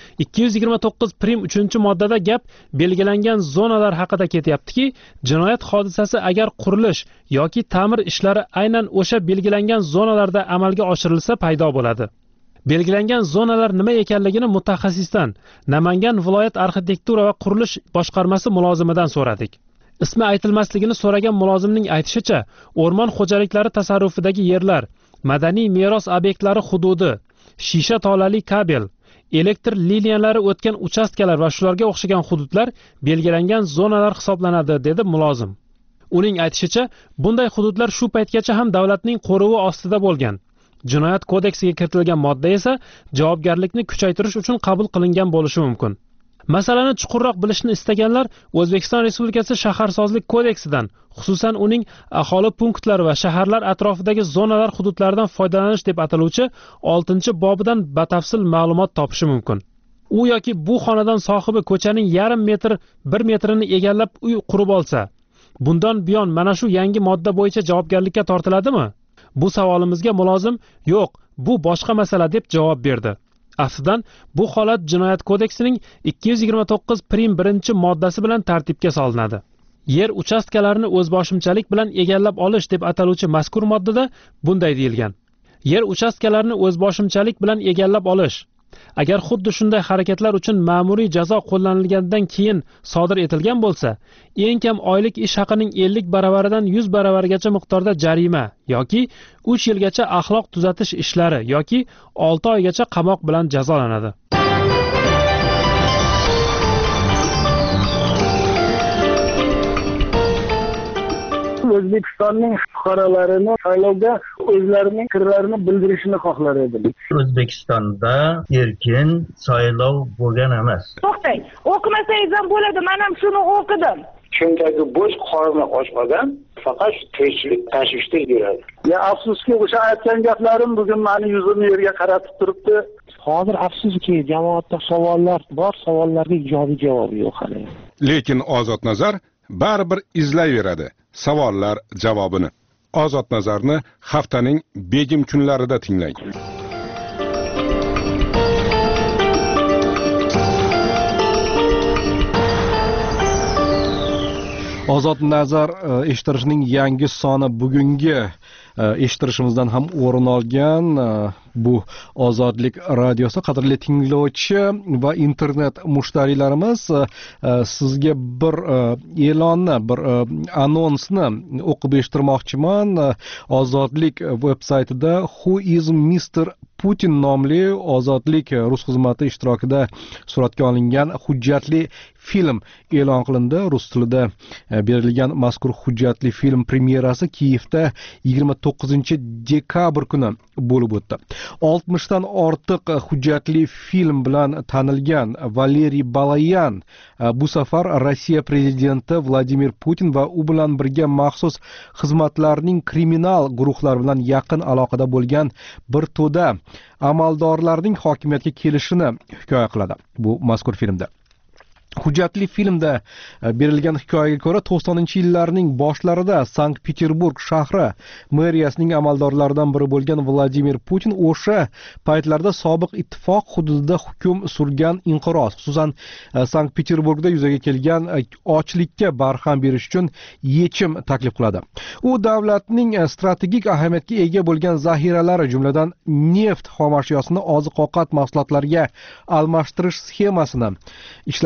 Speaker 8: 229 prim 3-moddada gap belgilangan zonalar haqida ketyaptiki, jinoyat hodisasi agar qurilish yoki ta'mir ishlari aynan o'sha belgilangan zonalarda amalga oshirilsa paydo bo'ladi. Belgilangan zonalar nima ekanligini mutaxassisdan, Namangan viloyat arxitektura va qurilish boshqarmasi mulozimidan so'radik. Ismi aytilmasligini so'ragan mulozimning aytishicha, o'rmon xo'jaliklari tasarrufidagi yerlar, madaniy meros obyektlari hududi, shisha tolali kabel, elektr liniyalari o'tgan uchastkalar va shularga o'xshagan hududlar belgilangan zonalar hisoblanadi, dedi mulozim. Uning aytishicha, bunday hududlar shu paytgacha ham davlatning qo'rivi ostida bo'lgan. Jinoyat kodeksiga kiritilgan modda esa javobgarlikni kuchaytirish uchun qabul qilingan bo'lishi mumkin. Masalani chuqurroq bilishni istaganlar O'zbekiston Respublikasi Shaharsozlik kodeksidan, xususan uning aholi punktlari va shaharlar atrofidagi zonalar hududlaridan foydalanish deb ataluvchi 6-bobidan batafsil ma'lumot topishi mumkin. U yoki bu xonadon sohibi ko'chaning yarim metr, 1 metrini egallab uy qurib olsa, bundan buyon mana shu yangi modda bo'yicha javobgarlikka tortiladimi? Bu savolimizga mulozim, yo'q, bu boshqa masala deb javob berdi. Afsudan, bu holat Jinoyat kodeksining 229 prim 1-moddasi bilan tartibga solinadi. Yer uchastkalarini o'zboshimchalik bilan egallab olish deb ataluvchi mazkur moddada bunday deyilgan: yer uchastkalarini o'zboshimchalik bilan egallab olish agar xuddi shunday harakatlar uchun ma'muriy jazo qo'llanilganidan keyin sodir etilgan bo'lsa, eng kam oylik ish haqining 50 baravaridan 100 baravarigacha miqdorda jarima yoki 3 yilgacha axloq tuzatish ishlari yoki 6 oygacha qamoq bilan jazolanadi.
Speaker 2: O'zbekistonning fuqarolarini saylovga o'zlarining fikrlarini bildirishini xohlar edim.
Speaker 9: O'zbekistonda erkin saylov bo'lgan emas.
Speaker 10: To'xtang, o'qimasangiz ham bo'ladi. Men ham shuni o'qidim.
Speaker 2: Chunki bo'sh qorni och odam faqat tirikchilik tashvishda yuradi. Ya afsuski, o'sha aytgan gaplarim bugun meni yuzimni yerga qaratib turibdi.
Speaker 11: Hozir afsuski, jamoatda savollar bor, savollarga ijobiy javob yo'q hali.
Speaker 12: Lekin Ozod Nazar baribir izlayveradi savollar javobini. Ozod Nazarni haftaning begim kunlarida tinglang.
Speaker 1: Ozod Nazar eshittirishning yangi soni bugungi eshittirishimizdan ham o'rin olgan. Bu Ozodlik radiosi. Qadrli tinglovchi va internet mushtariylarimiz, sizga bir e'lonni, bir anonsni o'qib eshittirmoqchiman. Ozodlik veb-saytida Who is Mr. Putin nomli Ozodlik rus xizmati ishtirokida suratga olingan hujjatli film e'lon qilindi. Rus tilida berilgan mazkur hujjatli film premyerasi Kiyevda 29-dekabr kuni bo'lib o'tdi. 60 dan ortiq hujjatli film bilan tanilgan Valeriy Balayan bu safar Rossiya prezidenti Vladimir Putin va u bilan birga maxsus xizmatlarning kriminal guruhlar bilan yaqin aloqada bo'lgan bir to'da amaldorlarning hokimiyatga kelishini hikoya qiladi bu mazkur filmda. Hujjatli filmda berilgan hikoyaga ko'ra 90-yillarning boshlarida Sankt-Peterburg shahri meriyasining amaldorlaridan biri bo'lgan Vladimir Putin o'sha paytlarda sobiq ittifoq hududida hukm surgan inqiroz, xususan Sankt-Peterburgda yuzaga kelgan ochlikka barham berish uchun yechim taklif qiladi. U davlatning strategik ahamiyatga ega bo'lgan zaxiralari, jumladan neft xomashyosini oziq-ovqat mahsulotlariga almashtirish sxemasini ishlab chiqadi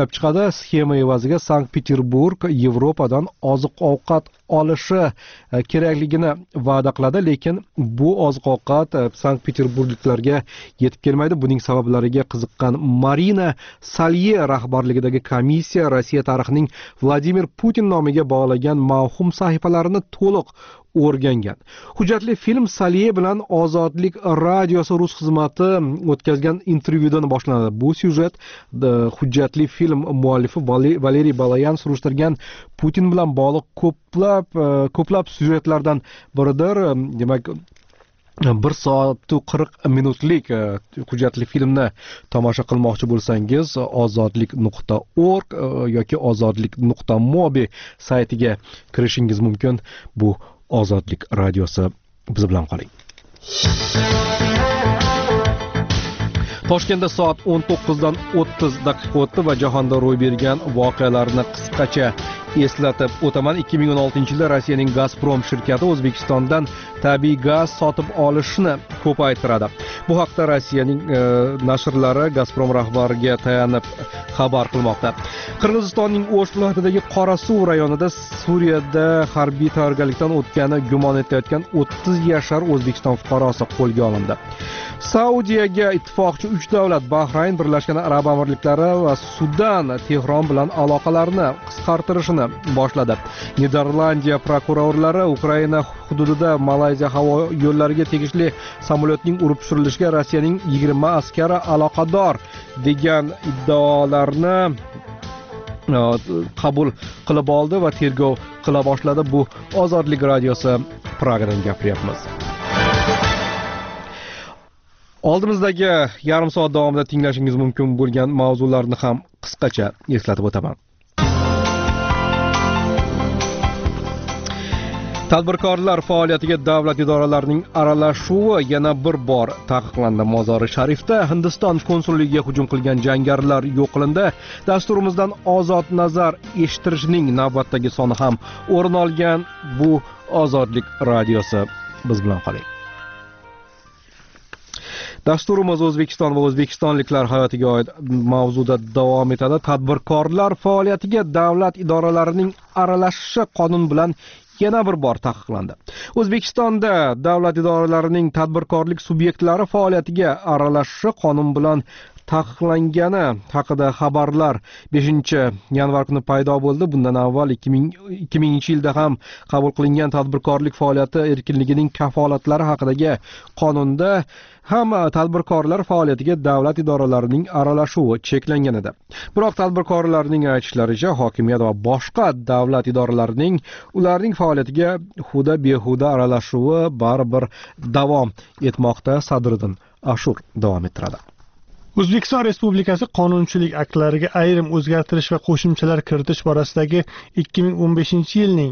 Speaker 1: sxema evaziga Sankt-Peterburg Yevropadan oziq-ovqat olishi kerakligini va'da qiladi, lekin bu oziq-ovqat Sankt-Peterburgliklarga yetib kelmaydi. Buning sabablariga qiziqqan Marina Salye rahbarligidagi komissiya Rossiya tarixining Vladimir Putin nomiga bog'lagan mavhum sahifalarini to'liq o'rgangan. Hujjatli film Salye bilan Ozodlik radiosi rus xizmati o'tkazgan intervyudan boshlanadi. Bu syujet hujjatli film muallifi Valeriy Balayan surishtirgan Putin bilan bog'liq ko'plab syujetlardan biridir. Demak, 1 soat 40 minutlik hujjatli filmni tomosha qilmoqchi bo'lsangiz, ozodlik.org yoki ozodlik.mobi saytiga kirishingiz mumkin. Bu Ozodlik radiosi, biz bilan qoling. Toshkentda soat 19dan 30 daqiqa o'tdi va jahonda ro'y bergan voqealarni qisqacha eslatib o'taman. 2016-yilda Rossiyaning Gazprom shirkati O'zbekistondan tabiiy gaz sotib olishni ko'paytiradi. Bu haqda Rossiyaning nashrlari Gazprom rahbariga tayanib xabar qilmoqda. Qirg'izistonning O'sh viloyatidagi Qorasuv rayonida Suriyada harbiy tayyorgarlikdan o'tgani gumon etilayotgan 30 yashar O'zbekiston fuqarosi qo'lga olindi. Saudiyaga ittifoqchi 3 davlat Bahrayn, Birlashgan Arab Amirliklari va Sudan Tehron bilan aloqalarni qisqartirishni boshladi. Niderlandiya prokurorlari Ukraina hududida Malayziya havo yo'llariga tegishli samolyotning urib tushirilishiga Rossiyaning 20 askari aloqador degan iddaolarni qabul qilib oldi va tergov qila boshladi. Bu Ozodlik radiosi, Pragadan gapiryapmiz. Oldimizdagi yarim soat davomida tinglashingiz mumkin bo'lgan mavzularni ham qisqacha eslatib o'taman. Tadbirkorlar faoliyatiga davlat idoralarining aralashuvi yana bir bor taqiqlandi. Mozori Sharifda Hindiston konsulligiga hujum qilgan jangarilar yo'q qilindi. Dasturimizdan ozod nazar eshittirishning navbatdagi soni ham o'rin olgan. Bu Ozodlik radiosi, biz bilan qoling. Dasturimiz O'zbekiston va o'zbekistonliklar hayotiga oid mavzuda davom etadi. Tadbirkorlar faoliyatiga davlat idoralarining aralashishi qonun bilan yana bir bor taqiqlandi. O'zbekistonda davlat idoralarining tadbirkorlik subyektlari faoliyatiga aralashishi qonun bilan taqiqlangani haqida xabarlar 5-yanvar kuni paydo bo'ldi. Bundan avval 2000-yilda ham qabul qilingan tadbirkorlik faoliyati erkinligining kafolatlari haqidagi qonunda ham tadbirkorlar faoliyatiga davlat idoralarining aralashuvi cheklangan edi. Biroq tadbirkorlarning aytishlaricha, hokimiyat va boshqa davlat idoralarining ularning faoliyatiga huda-behuda aralashuvi baribir davom etmoqda. Sadriddin Ashur davom ettiradi.
Speaker 13: O'zbekiston Respublikasi qonunchilik aktlariga ayrim o'zgartirish va qo'shimchalar kiritish borasidagi 2015-yilning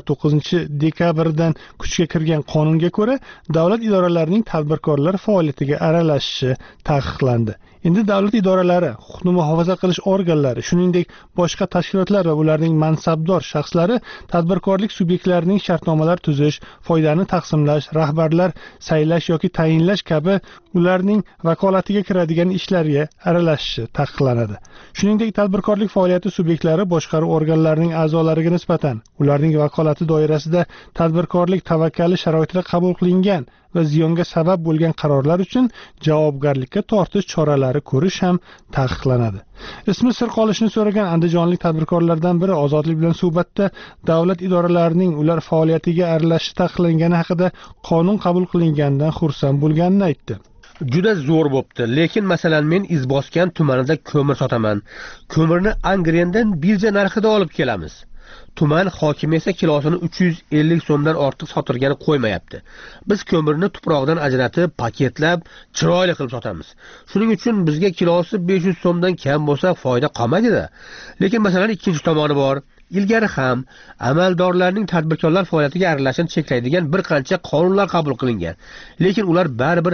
Speaker 13: 29-dekabridan kuchga kirgan qonunga ko'ra, davlat idoralarining tadbirkorlar faoliyatiga aralashishi taqiqlandi. Endi davlat idoralari, huquqni muhofaza qilish organlari, shuningdek boshqa tashkilotlar va ularning mansabdor shaxslari tadbirkorlik subyektlarining shartnomalar tuzish, foydani taqsimlash, rahbarlar saylash yoki tayinlash kabi ularning vakolatiga kiradigan ishlarga aralashishi taqiqlanadi. Shuningdek, tadbirkorlik faoliyati subyektlari boshqaruv organlarining a'zolariga nisbatan ularning vakolati doirasida tadbirkorlik tavakkali sharoitida qabul qilingan va ziyonga sabab bo'lgan qarorlar uchun javobgarlikka tortish choralari ko'rish ham taqiqlanadi. Ismi sir qolishini so'ragan andijonlik tadbirkorlardan biri Ozodlik bilan suhbatda davlat idoralarining ular faoliyatiga aralashishi taqiqlangani haqida qonun qabul qilinganidan xursand bo'lganini aytdi.
Speaker 14: Juda zo'r bo'pti, lekin masalan men Izboskan tumanida ko'mir sotaman. Ko'mirni Angrendan birja narxida olib kelamiz. Tuman hokimi esa kilosini 350 so'mdan ortiq sotirgani qo'ymayapti. Biz ko'mirni tuproqdan ajratib, paketlab, chiroyli qilib sotamiz. Shuning uchun bizga kilosi 500 so'mdan kam bo'lsa foyda qolmaydi-da. Lekin masalan ikkinchi tomoni bor. Ilgari ham amaldorlarning tadbirkorlar faoliyatiga aralashishini cheklaydigan bir qancha qonunlar qabul qilingan. Lekin ular baribir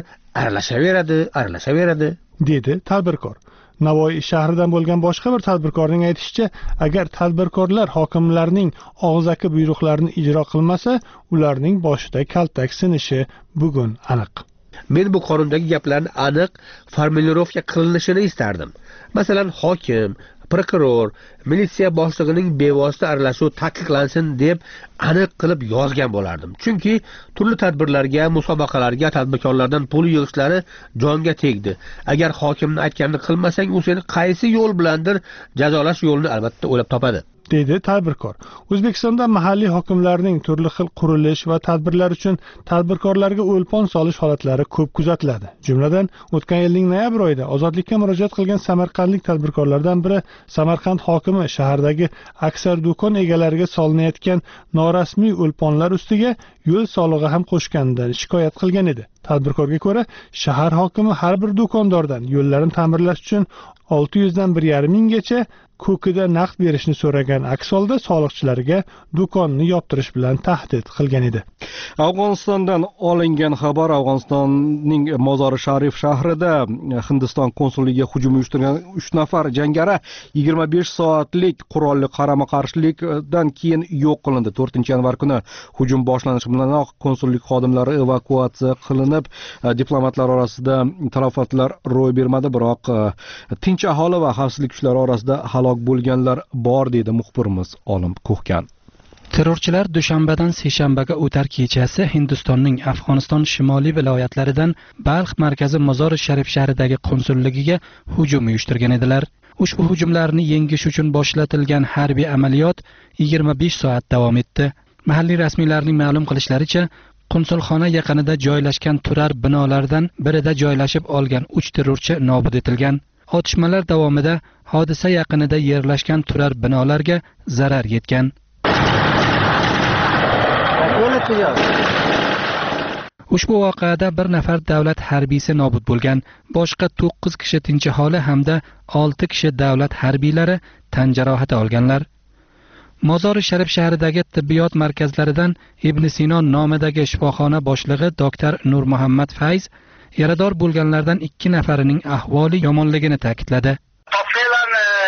Speaker 14: aralashaveradi, dedi tadbirkor. Navoiy shahridan bo'lgan boshqa bir tadbirkorning aytishicha, agar tadbirkorlar hokimlarning og'zaki buyruqlarini ijro qilmasa, ularning boshida kaltak sinishi bugun aniq. Men bu qonundagi gaplarni aniq formulirovka qilinishini istardim. Masalan, hokim, prokuror, militsiya boshlig'ining bevosita aralashuvi taqiqlansin deb aniq qilib yozgan bo'lardim. Chunki turli tadbirlarga, musobaqalarga tadbirkorlardan pul yig'ishlari jonga tegdi. Agar hokimni aytganini qilmasang, u seni qaysi yo'l bilandir jazolash yo'lini albatta o'ylab topadi,
Speaker 13: deydi tadbirkor. O'zbekistonda mahalliy hokimlarning turli xil qurilish va tadbirlar uchun tadbirkorlarga o'lpon solish holatlari ko'p kuzatiladi. Jumladan, o'tgan yilning noyabr oyida ozodlikka murojaat qilgan samarqandlik tadbirkorlardan biri Samarqand hokimi shahardagi aksar do'kon egalariga solinayotgan norasmiy o'lponlar ustiga yo'l solig'i ham qo'shganidan shikoyat qilgan edi. Tadbirkorga ko'ra, shahar hokimi har bir do'kondordan yo'llarni ta'mirlash uchun 600 dan 1,5 minggacha ko'kida naqd berishni so'ragan, aks holda soliqchilarga do'konni yoptirish bilan tahdid qilgan edi.
Speaker 1: Afg'onistondan olingan xabar: Afg'onistonning Mozori Sharif shahrida Hindiston konsulligiga hujum uyushtirgan 3 nafar jangari 25 soatlik qurolli qarama-qarshilikdan keyin yo'q qilindi. 4-yanvar kuni hujum boshlanishi bilanoq konsullik xodimlari evakuatsiya qilinib, diplomatlar orasida talafotlar ro'y bermadi, biroq tinch aholi va xavfsizlik kuchlari orasida halok bo'lganlar bor, deydi muxbirimiz Olim Ko'hkan.
Speaker 15: Terrorchilar dushanbadan seshanbaga o'tar kechasi Hindistonning Afg'oniston shimoliy viloyatlaridan Balx markazi Mozori Sharif shahridagi konsulligiga hujum uyushtirgan edilar. Ushbu hujumlarni yengish uchun boshlatilgan harbiy amaliyot 25 soat davom etdi. Mahalliy rasmiylarning ma'lum qilishlaricha, konsulxona yaqinida joylashgan turar binolardan birida joylashib olgan 3 terrorchi nobud etilgan. Otishmalar davomida hodisa yaqinida yerlashgan turar binolarga zarar yetgan. Ushbu voqeada bir nafar davlat harbiysi nobud bo'lgan, boshqa 9 kishi tinch aholi hamda 6 kishi davlat harbiylari tan jarohati olganlar. Mozori Sharif shahridagi tibbiyot markazlaridan Ibn Sino nomidagi shifoxona boshlig'i doktor Nur Muhammad Fayz yarador bo'lganlardan 2 nafarining ahvoli yomonligini ta'kidladi.
Speaker 16: Tafsilan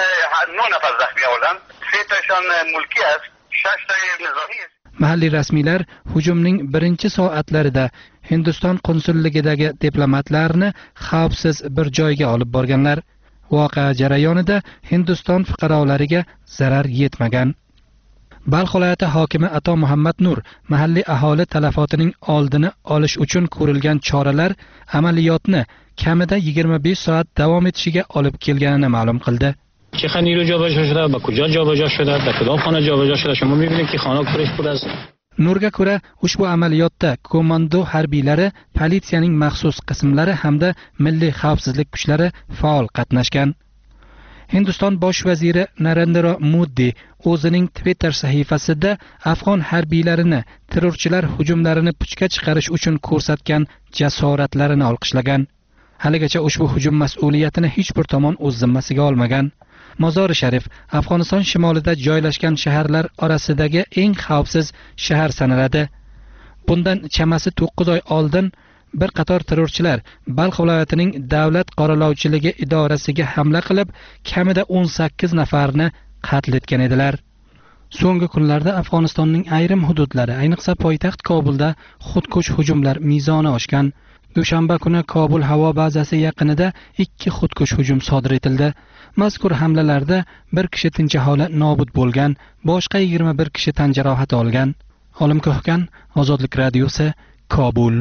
Speaker 16: 9 nafar zaxmiy bo'lgan, 3 tashon mulkiy است, 6 ta nizomiy.
Speaker 15: Mahalliy rasmiylar hujumning birinchi soatlarida Hindiston konsulligidagi diplomatlarni xavfsiz bir joyga olib borganlar. Voqea jarayonida Hindiston fuqarolariga zarar yetmagan. Balx viloyati hokimi Ato Muhammad Nur mahalliy aholi talafotining oldini olish uchun ko'rilgan choralar amaliyotni kamida 25 soat davom etishiga olib kelganini ma'lum qildi.
Speaker 17: چه نیرو جابجا شده و کجا جابجا شده و کدام خانه جابجا شده شما می‌بینید که خانه پرش پر است.
Speaker 15: Nurga ko'ra, ushbu amaliyotda komando harbiylari, politsiyaning maxsus qismlari hamda milliy xavfsizlik kuchlari faol qatnashgan. Hindiston bosh vaziri Narendra Modi o'zining Twitter sahifasida Afg'on harbiylarini terrorchilar hujumlarini puchga chiqarish uchun ko'rsatgan jasoratlarini olqishlagan. Haligacha ushbu hujum mas'uliyatini hech bir tomon o'z zimmasiga olmagan. Mozori Sharif Afg'oniston shimolida joylashgan shaharlar orasidagi eng xavfsiz shahar sanaladi. Bundan chamasi 9 oy oldin bir qator terrorchilar Balx viloyatining davlat qoralovchiligi idorasiga hamla qilib, kamida 18 nafarni qatl etgan edilar. So'nggi kunlarda Afg'onistonning ayrim hududlari, ayniqsa poytaxt Kobulda xudkush hujumlar mezoni oshgan. Dushanba kuni Kobul havo bazasi yaqinida 2 xudkush hujum sodir etildi. Mazkur hamlalarda bir kishi tinch aholi nobud bo'lgan, boshqa 21 kishi tan jarohati olgan. Olim Ko'hkan, Ozodlik radiosi, Kobul.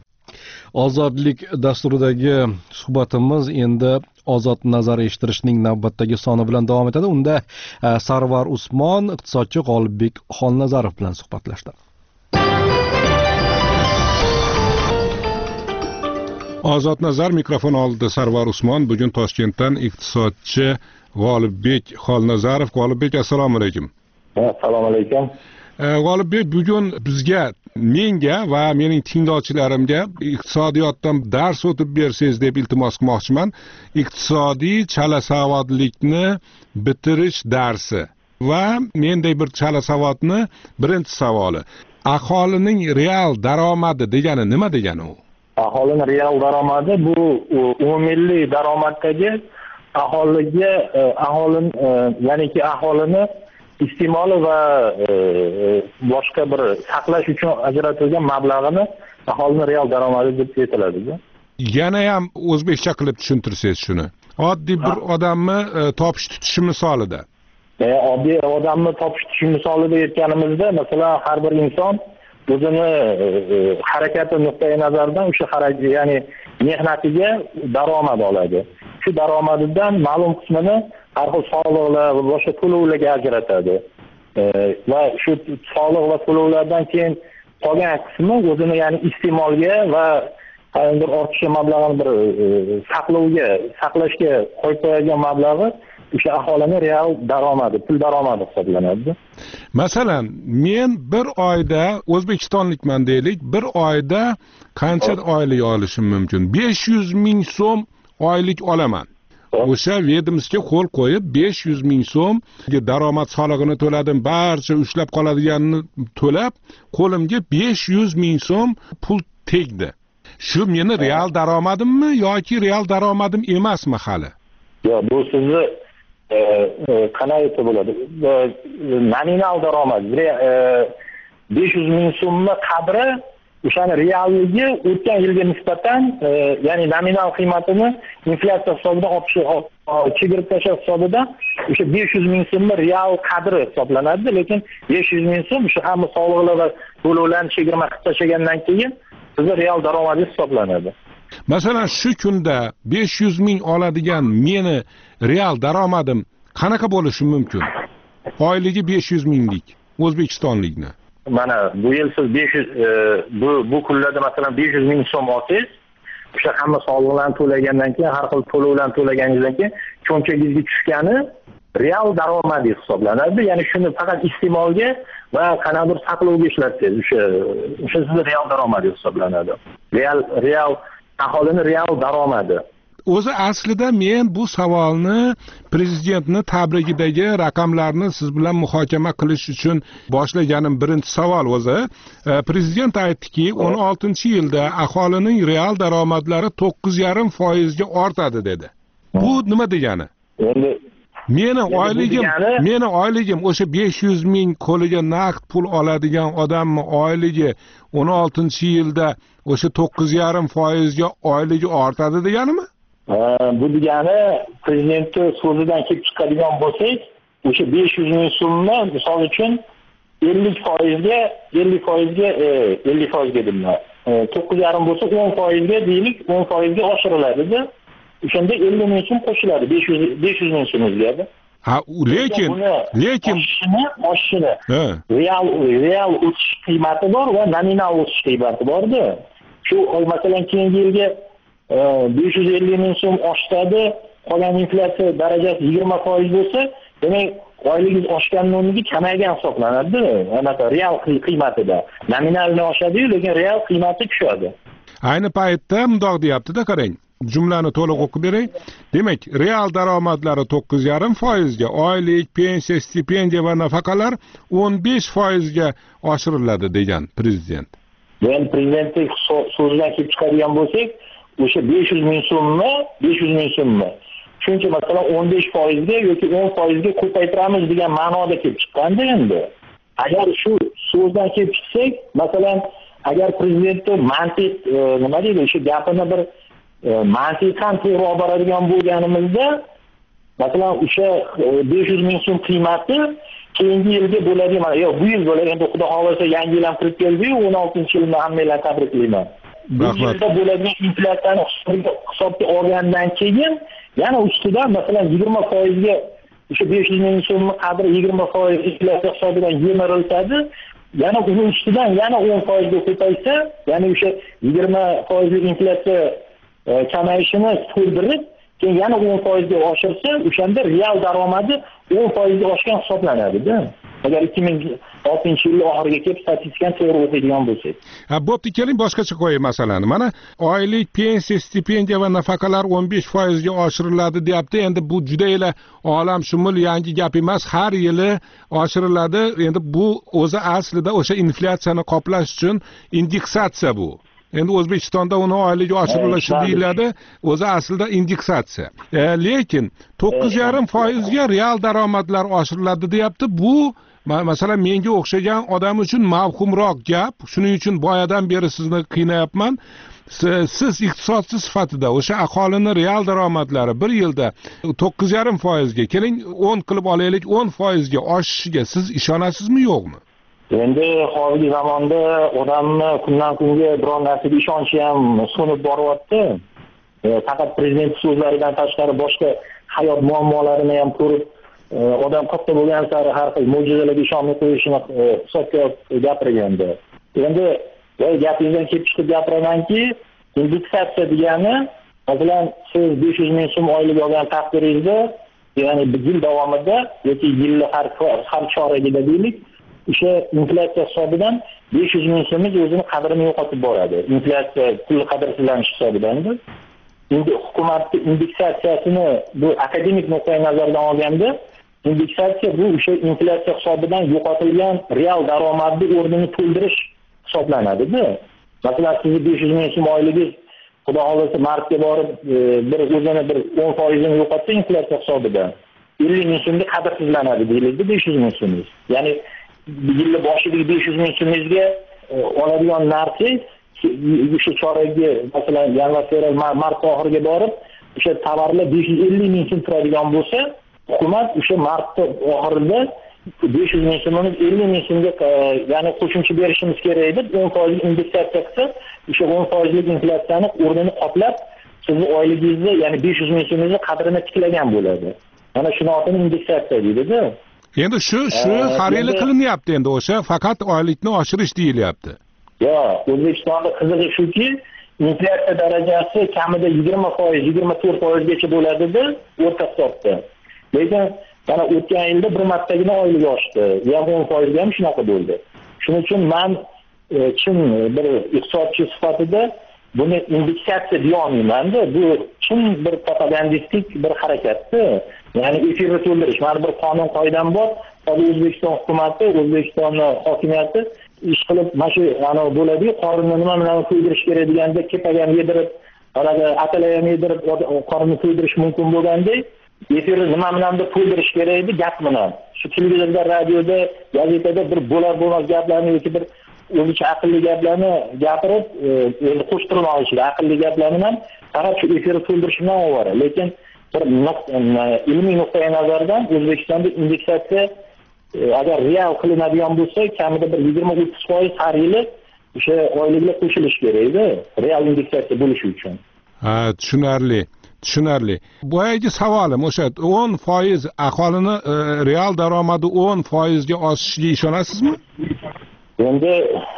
Speaker 1: Ozodlik dasturidagi suhbatimiz endi Ozod nazar eshittirishning navbatdagi soni bilan davom etadi. Unda Sarvar Usmon, iqtisodchi G'olibbek Xolnazarov bilan suhbatlashdi.
Speaker 12: Ozod nazar mikrofon oldida Sarvar Usmon. Bugun Toshkentdan iqtisodchi G'olibbek Xolnazarov. G'olibbek, assalomu alaykum.
Speaker 18: Assalomu alaykum.
Speaker 12: G'olibbek, bugun bizga, menga va mening tinglovchilarimga iqtisodiyotdan dars o'tib bersangiz deb iltimos qilmoqchiman. Iqtisodiy chalasavodlikni bitirish darsi va menday bir chalasavodni birinchi savoli. Aholining real daromadi degani nima degani u?
Speaker 18: Aholining real daromadi bu umummilliy daromaddagi aholiga ya'niki aholini iste'moli va boshqa bir saqlash uchun ajratilgan mablag'ini aholining real daromadi deb aytiladi.
Speaker 12: yana ham o'zbekcha qilib tushuntirsangiz shuni. Oddiy bir odamni topish tutishi misolida.
Speaker 18: Oddiy odamni topish tutishi misolida aytganimizda, masalan, har bir inson o'zini harakati nuqtai nazaridan o'sha ya'ni mehnatiga daromad oladi. Shu daromadidan ma'lum qismini har xil soliqlar va boshqa to'lovlarga ajratadi. Va shu soliq va to'lovlardan keyin qolgan qismi o'zini ya'ni iste'molga va qanday ortiqcha mablag'ini bir saqlashga qo'yib qo'yadigan mablag'i o'sha aholining real daromadi, pul daromadi hisoblanadi.
Speaker 12: Masalan, men bir oyda O'zbekistonlikman deylik, bir oyda qancha oylik olishim mumkin? 500 ming so'm oylik olaman. O'sha vedomsga qo'l qo'yib 500 ming so'm daromad solig'ini to'ladim, barcha ushlab qoladiganini to'lab, qo'limga 500 ming so'm pul tegdi. Shu meni real daromadimmi yoki real daromadim emasmi hali?
Speaker 18: Yo'q, bu sizni qanday bo'ladi? Nominal daromad. 500 ming so'mni qadri o'shani realligi o'tgan yilga nisbatan, ya'ni nominal qiymatini inflyatsiya hisobidan chegirib tashlash hisobidan o'sha 500 ming so'mni real qadri hisoblanadi, lekin 500 ming so'm o'sha hamma soliqlar va to'lovlarni chegirma qilib tashlagandan keyin sizni real daromadingiz hisoblanadi.
Speaker 12: Masalan, shu kunda 500 ming oladigan meni real daromadim qanaqa bo'lishi mumkin? Oyligi 500 minglik O'zbekistonlikni.
Speaker 18: Mana bu yil siz 500 bu kunlarda masalan 500 ming so'm olsangiz, o'sha hamma soliqlarni to'lagandan keyin, har xil to'lovlarni to'laganingizdan keyin cho'nchagingizga tushgani real daromadingiz hisoblanadi. Ya'ni shuni faqat iste'molga va qanaqadir saqlovga ishlatsangiz, o'sha sizning real daromadingiz hisoblanadi. Real aholini real daromadi.
Speaker 12: O'zi aslida men bu savolni prezidentni tabrigidagi raqamlarni siz bilan muhokama qilish uchun boshlaganim birinchi savol o'zi. Prezident aytdiki, 16-yilda aholining real daromadlari 9,5% ga ortadi dedi. Bu nima degani?
Speaker 18: Endi
Speaker 12: meni oyligim o'sha 500 ming qo'liga naqd pul oladigan odamni oyligi 16-yilda o'sha 9,5% ga oyligi ortadi deganimi?
Speaker 18: Bu degani prezidentni so'zidan kelib chiqadigan bo'lsak, o'sha 500 ming so'mni misol uchun 50% ga 50% dedim. 9,5 bo'lsa 10% ga deylik, 10% ga oshiriladi. O'shanda 50 ming so'm qo'shiladi 500 ming so'mga.
Speaker 12: Ha, lekin
Speaker 18: oshishini real o'sish qiymati bor va nominal o'sish qiymati bor-da. Shu masalan keyingi yilga 550 ming so'm oshadi, qolgan inflyatsiya darajasi 20% bo'lsa, demak oyligingiz oshganning o'rniga kamaygan hisoblanadi. Anaqa real qiymatida. Nominalni oshadi-yu, lekin real qiymati tushadi.
Speaker 12: Ayni paytda mundoq deyapti-da, qarang. Jumlani to'liq o'qib beray. Demak, real daromadlari 9,5% ga, oylik, pensiya, stipendiya va nafaqalar 15% ga oshiriladi degan prezident.
Speaker 18: Yani prezidentning so'zidan kelib chiqadigan bo'lsak, o'sha 500 ming so'mni shuncha masalan 15% ga yoki 10% ga ko'paytiramiz degan ma'noda kelib chiqqanda endi. Agar shu so'zdan kelib chiqsak, masalan, agar prezidentning mantiq nima deydi, o'sha gapini bir mantiqan to'g'ri olib boradigan bo'lganimizda, masalan, o'sha 500 ming so'm qiymati keyingi yilga bo'ladi, mana yo'q, bu yil bo'ladi, endi xudo xolasa yangi yil ham kirib keldi-yu, 16-yilni hammalarni tabriklayman. Bu yilda bo'ladigan inflyatsiyani hisobga olgandan keyin yana ustidan masalan 20% ga o'sha 500 ming so'mni qadri 20% inflyatsiya hisobidan yemiriladi. Yana uni ustidan yana 10% ga ko'paysa, ya'ni o'sha 20% inflyatsiya kamayishini to'ldirib, keyin yana 10% ga oshirsa, o'shanda real daromadi 10% ga oshgan hisoblanadi-da. Agar 2006-yil oxiriga kelib statistikani to'g'ri o'qiydigan bo'lsak.
Speaker 12: Bo'pti, keling boshqacha qo'yay masalani. Mana oylik, pensiya, stipendiya va nafaqalar 15% ga oshiriladi deyapti. Endi bu juda olamshumul yangi gap emas, har yili oshiriladi. Endi bu o'zi aslida o'sha inflyatsiyani qoplash uchun indeksatsiya bu. Endi O'zbekistonda uni oyligi oshirilishi deyiladi, o'zi aslida indeksatsiya. Lekin 9,5% ga real daromadlar oshiriladi deyapti. Bu masalan menga o'xshagan odam uchun mavhumroq gap. Shuning uchun boyadan beri sizni qiynayapman. siz iqtisodchi sifatida o'sha aholini real daromadlari bir yilda 9,5%ga keling 10 qilib olaylik 10%ga oshishiga siz ishonasizmi yo'qmi?
Speaker 18: Endi hozirgi zamonda odamni kundan kunga biror narsaga ishonchi ham so'nib boryapti. Faqat prezident so'zlaridan tashqari boshqa hayot muammolarini ham ko'rib, odam katta bo'lgan sari har xil mo'jizalarga ishonmay qo'yishini hisobga gapirganda. Endi gapingizdan kelib chiqib gapiramanki, indeksatsiya degani, masalan, siz 500 ming so'm oylik olgan taqdiringizda, ya'ni bir yil davomida yoki yillik har choragida deylik, o'sha inflyatsiya hisobidan 500 ming so'mning o'zini qadrini yo'qotib boradi. Inflyatsiya pul qadrsizlanish hisobidan. Endi hukumatning indeksatsiyasini bu akademik nuqtai nazardan olganda, indeksatsiya bu o'sha inflyatsiya hisobidan yo'qotilgan real daromadning o'rnini to'ldirish hisoblanadi-da. Masalan, siz 500 ming so'm oyligingiz xudo xolasa martga borib bir o'zini bir 10% ni yo'qotsa inflyatsiya hisobidan 50 ming so'mga qadrsizlanadi deyiladi 500 ming so'mingiz. Ya'ni yilning boshidagi 500 ming so'mingizga oladigan narsa o'sha chorakga, masalan, yanvar-fevral mart oxiriga borib, o'sha tovarlar 550 ming so'm turadigan bo'lsa, hukumat o'sha mart oxirida 500 ming so'mni 50 ming so'mga, ya'ni qo'shimcha berishimiz kerak edi. 10% indeksatsiya qilsa, o'sha 10% inflyatsiyani o'rnini qoplab, sizni oyligingizda, ya'ni 500 ming so'mingizni qadrini tiklagan bo'ladi. Mana shuni otini indeksatsiya deydi-da.
Speaker 12: Endi shu har yili qilinyapti, endi o'sha faqat oylikni oshirish deyilyapti.
Speaker 18: Yo'q, O'zbekistonda qizig'i shuki, inflyatsiya darajasi kamida 20%, 24% gacha bo'ladi-da, o'rta hisobda. Lekin mana o'tgan yilda bir martagina oylik oshdi. Ham 10% ham shunaqa bo'ldi. Shuning uchun men chin bir iqtisodchi sifatida buni indeksatsiya deya olmayman-da. Bu chin bir propagandistik bir harakatda. Ya'ni efirni to'ldirish. Mana bir qonun qoidam bor. O'zbekiston hukumati, O'zbekiston hokimiyati ish qilib, mana shu bo'ladi, qorinni nima bilan to'ydirish kerak deganda kepagan yedirib, atalayam yedirib qorinni to'ydirish mumkin bo'lgandek, efirni nima bilandir to'ldirish kerak edi gap bilan. Shu televizorda, radioda, gazetada bir bo'lar-bo'lmas gaplarni yoki bir o'zicha aqlli gaplarni gapirib, endi qo'shtirib olishdi. Aqlli gaplarni ham faqat shu efirni to'ldirish bilan ovora. Lekin bir ilmiy nuqtai nazardan O'zbekistonda indeksatsiya agar real qilinadigan bo'lsa, kamida bir 20-30% har yili o'sha oyliklar qo'shilish kerak edi, real indeksatsiya bo'lishi uchun.
Speaker 12: Ha, tushunarli. Boyagi savolim o'sha 10% aholini real daromadi 10% ga oshishiga ishonasizmi?
Speaker 18: Endi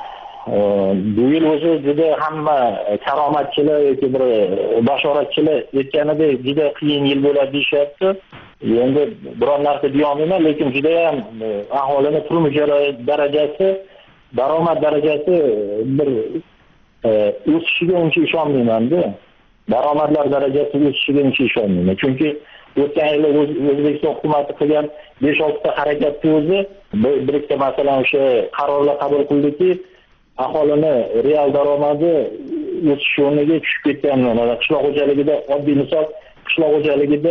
Speaker 18: bu yil o'zi juda hamma karomatchilar yoki bir bashoratchilar aytganidek juda qiyin yil bo'ladi deyishyapti. Endi biror narsa deya olmayman, lekin juda ham aholini turmush darajasi, daromad darajasi bir o'sishiga uncha ishonmayman-da. Daromadlar darajasi o'sishiga uncha ishonmayman. Chunki o'tgan yil O'zbekiston hukumati qilgan 5-6 ta harakatni o'zi bir ikkita masalan o'sha qarorlar qabul qildiki, aholini real daromadi o'sishi o'rniga tushib ketgan. Qishloq xo'jaligida oddiy misol, qishloq xo'jaligida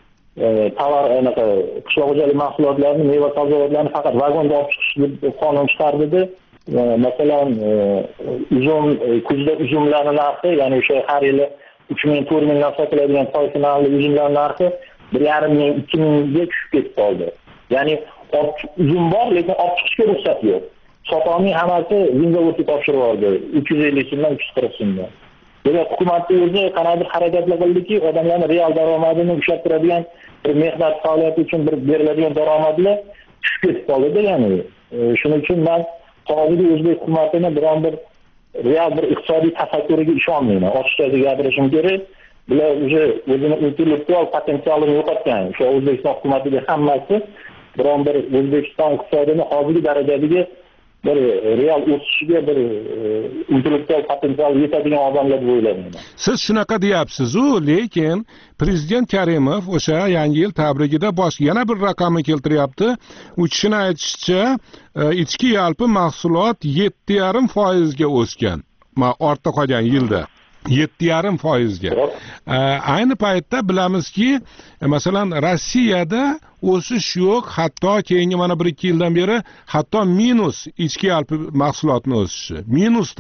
Speaker 18: qishloq xo'jalik mahsulotlarini, meva sabzavotlarni faqat vagonda olib chiqish deb qonun chiqardi. Masalan, uzum, kuzda uzumlarning narxi, ya'ni o'sha har yili 3,000-4,000 dan sotiladigan to'ysinali uzumlar narxi 1,5-2,000 ga tushib ketib qoldi. Ya'ni uzum bor, lekin olib chiqishga ruxsat yo'q. Sotomning hammasi vinzavodga topshirib yubordi. 350 so'mdan 340 so'mdan. Demak, hukumatning o'zi qanday harakatlar qildiki, odamlarning real daromadini ushlab turadigan bir mehnat faoliyati uchun bir beriladigan daromadlar tushib ketib qoldi, ya'ni. Shuning uchun men hozirgi o'zbek hukumatini biron bir real bir iqtisodiy tafakkuriga ishonmayman. Ochiqcha gapirishim kerak. Bular o'zini intellektual potensialini yo'qotgan. Shu O'zbekiston hukumatiga hammasi biron bir O'zbekiston iqtisodiyotini hozirgi darajadagi bir real o'sishiga bir intellektual potensial yetadigan odamlar deb o'ylayman.
Speaker 12: Siz shunaqa deyapsiz-ku, lekin Prezident Karimov o'sha Yangi yil tabrigida yana bir raqamni keltiryapti. U kishini aytishicha, ichki yalpi mahsulot 7,5% ga o'sgan. Ortda qolgan yilda 7,5% ga. Ayni paytda bilamizki, masalan, Rossiyada o'sish yo'q, hatto keyingi mana 1-2 yildan beri hatto minus ichki yalpi mahsulotni o'sishi. Minusda.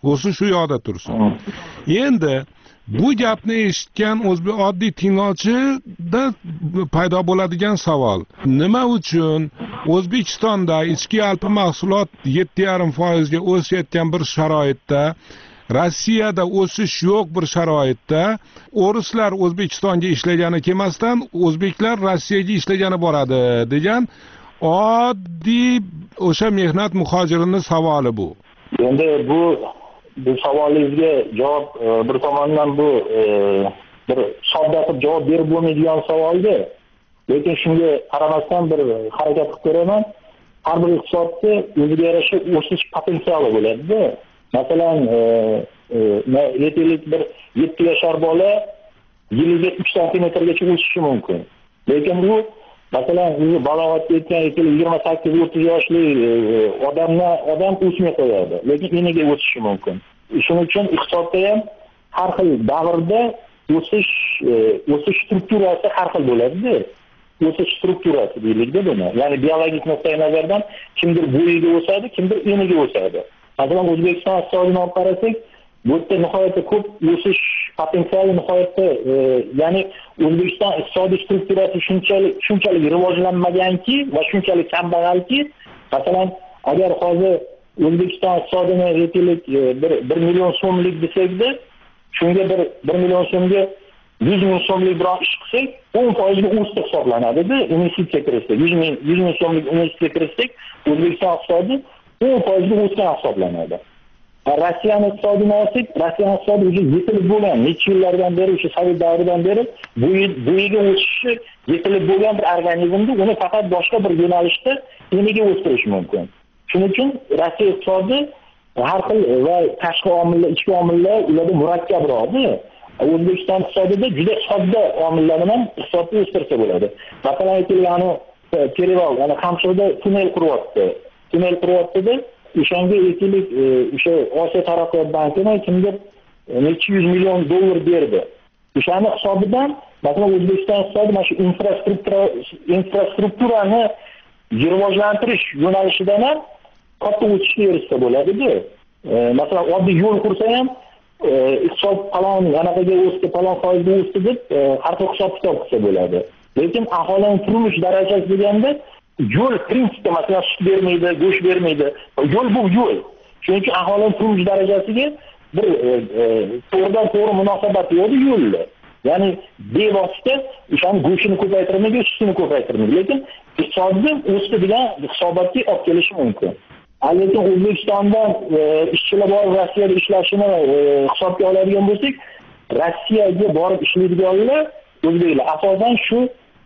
Speaker 12: o'si shu yoqda tursin. Endi bu gapni eshitgan o'zbek oddiy tinglovchida paydo bo'ladigan savol: nima uchun O'zbekistonda ichki yalpi mahsulot 7,5% ga o'sayotgan bir sharoitda, Rossiyada o'sish yo'q bir sharoitda o'rislar O'zbekistonga ishlagani kelmasdan o'zbeklar Rossiyaga ishlagani boradi degan oddiy o'sha mehnat muhojirini savoli bu.
Speaker 18: Endi bu savolingizga javob bir tomondan bu bir sodda qilib javob berib bo'lmaydigan savolda, lekin shunga qaramasdan bir harakat qilib ko'raman. Har bir iqtisodda o'ziga yarasha o'sish potensiali bo'ladi-da. Masalan, aytaylik bir 7 yoshar bola yiliga 3 santimetrgacha o'sishi mumkin. Lekin bu masalan, o'zi balog'atga yetgan 28-30 yoshli odam o'smay qo'yadi, lekin eniga o'sishi mumkin. Shuning uchun iqtisodda ham har xil davrda o'sish strukturasi har xil bo'ladi-da. O'sish strukturasi deyiladi buni. Ya'ni biologik nuqtai nazardan kimdir bo'yiga o'sadi, kimdir eniga o'sadi. Masalan, O'zbekiston iqtisodini olib qarasak, bu yerda nihoyatda ko'p o'sish potensiali nihoyatda, ya'ni O'zbekiston iqtisodiy strukturasi shunchalik rivojlanmaganki va shunchalik kambag'alki, masalan, agar hozir O'zbekiston iqtisodini aytaylik 1 million so'mlik desakda, shunga 1 million so'mga 100 ming so'mlik biron ish qilsak, 10% ga o'sdi hisoblanadi-da, investitsiya kiritsak, 100 ming so'mlik investitsiya kiritsak, O'zbekiston iqtisodi 10% ga o'sgan hisoblanadi. Rossiyani iqtisodini olsak, Rossiyaning iqtisodi o'zi yetilib bo'lgan, necha yillardan beri, o'sha Sovet davridan beri bo'yiga o'sishi yetilib bo'lgan bir organizmni uni faqat boshqa bir yo'nalishda eniga o'stirish mumkin. Shuning uchun Rossiya iqtisodi har xil va tashqi omillar, ichki omillar ularda murakkabroqdi. O'zbekiston iqtisodida juda sodda omillar bilan iqtisodni o'stirsa bo'ladi. Masalan, aytilgani Perevol, ya'ni Qamchiqda tunnel quryapti. Tunnel quryapti-da, o'shanga aytaylik, o'sha Osiyo taraqqiyot bankidan kimdir necha yuz million dollar berdi. O'shani hisobidan, masalan, O'zbekiston iqtisodi mana shu infrastrukturani rivojlantirish yo'nalishidan ham katta o'sishga erishsa bo'ladi-da. Masalan, oddiy yo'l qursa ham iqtisod falon anaqaga o'sdi, falon foizga o'sdi deb har xil hisob-kitob qilsa bo'ladi. Lekin aholining turmush darajasi deganda yo'l prinsipda masalan sut bermaydi, go'sht bermaydi. Yo'l bu yo'l. Shuning uchun aholining turmush darajasiga bir to'g'ridan to'g'ri munosabat yo'q yo'lda. Ya'ni bevosita o'shani go'shtini ko'paytirmaydi, sutini ko'paytirmaydi. Lekin iqtisodni o'sdi degan hisobotga olib kelishi mumkin. Lekin O'zbekistondan ishchilar borib Rossiyada ishlashini hisobga oladigan bo'lsak, Rossiyaga borib ishlaydiganlar o'zbeklar asosan shu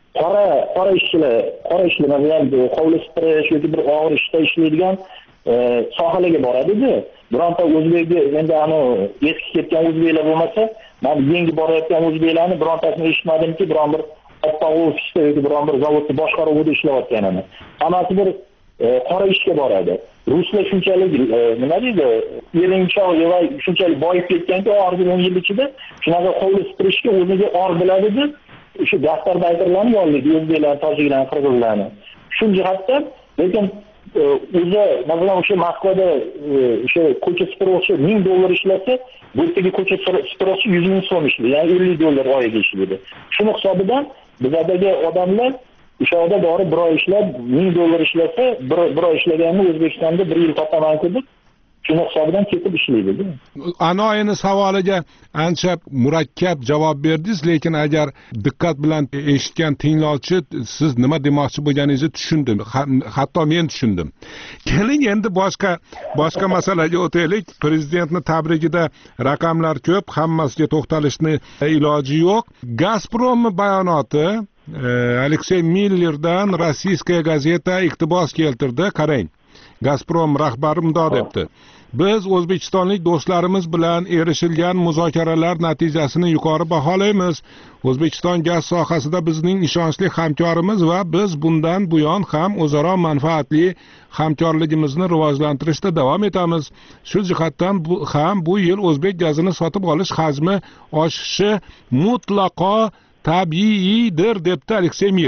Speaker 18: qora ishchilar, masalan, hovli supurish yoki bir og'ir ishda ishlaydigan sohalarga boradi-da. Bironta o'zbekga endi eski ketgan o'zbeklar bo'lmasa, men yangi borayotgan o'zbeklarni birontasini eshitmadimki, biron bir oppoq ofisda yoki biron bir zavodda boshqaruvda ishlayotganini. Hammasi bir qora ishga boradi. Ruslar shunchalik nima deydi, erinchoq va shunchalik boyib ketganki, oxirgi 10 yil ichida shunaqa hovli supurishga o'ziga or biladi-da. O'sha gastarbayterlarni yollaydi, o'zbeklar, tojiklar, qirg'izlarni. Shu jihatdan, lekin o'zi masalan o'sha Moskvada o'sha ko'cha supuruvchi $1000 ishlasa, bu yerdagi ko'cha supuruvchi 100 ming so'm ishlaydi, ya'ni $50 oyiga ishlaydi. Shuni hisobidan bizdagi odamlar o'sha yerda borib bir oy ishlab $1000 ishlasa, bir oy ishlaganini O'zbekistonda 1 yil topaman deb shuni hisobidan ketib ishlaydi.
Speaker 12: Anoyini savoliga ancha murakkab javob berdingiz, lekin agar diqqat bilan eshitgan tinglovchi siz nima demoqchi bo'lganingizni tushundim. Hatto men tushundim. Keling endi boshqa masalaga o'taylik. Prezidentning tabrigida raqamlar ko'p, hammasiga to'xtalishni iloji yo'q. Gazprom bayonoti Aleksey Millerdan Rossiyskaya gazeta iqtibos keltirdi. Qarang. Gazprom rahbari bunday debdi: biz o'zbekistonlik do'stlarimiz bilan erishilgan muzokaralar natijasini yuqori baholaymiz. O'zbekiston gaz sohasida bizning ishonchli hamkorimiz va biz bundan buyon ham o'zaro manfaatli hamkorligimizni rivojlantirishda davom etamiz. Shu jihatdan ham bu yil o'zbek gazini sotib olish hajmi oshishi mutlaqo tabiiydir, debdi Aleksey Miller.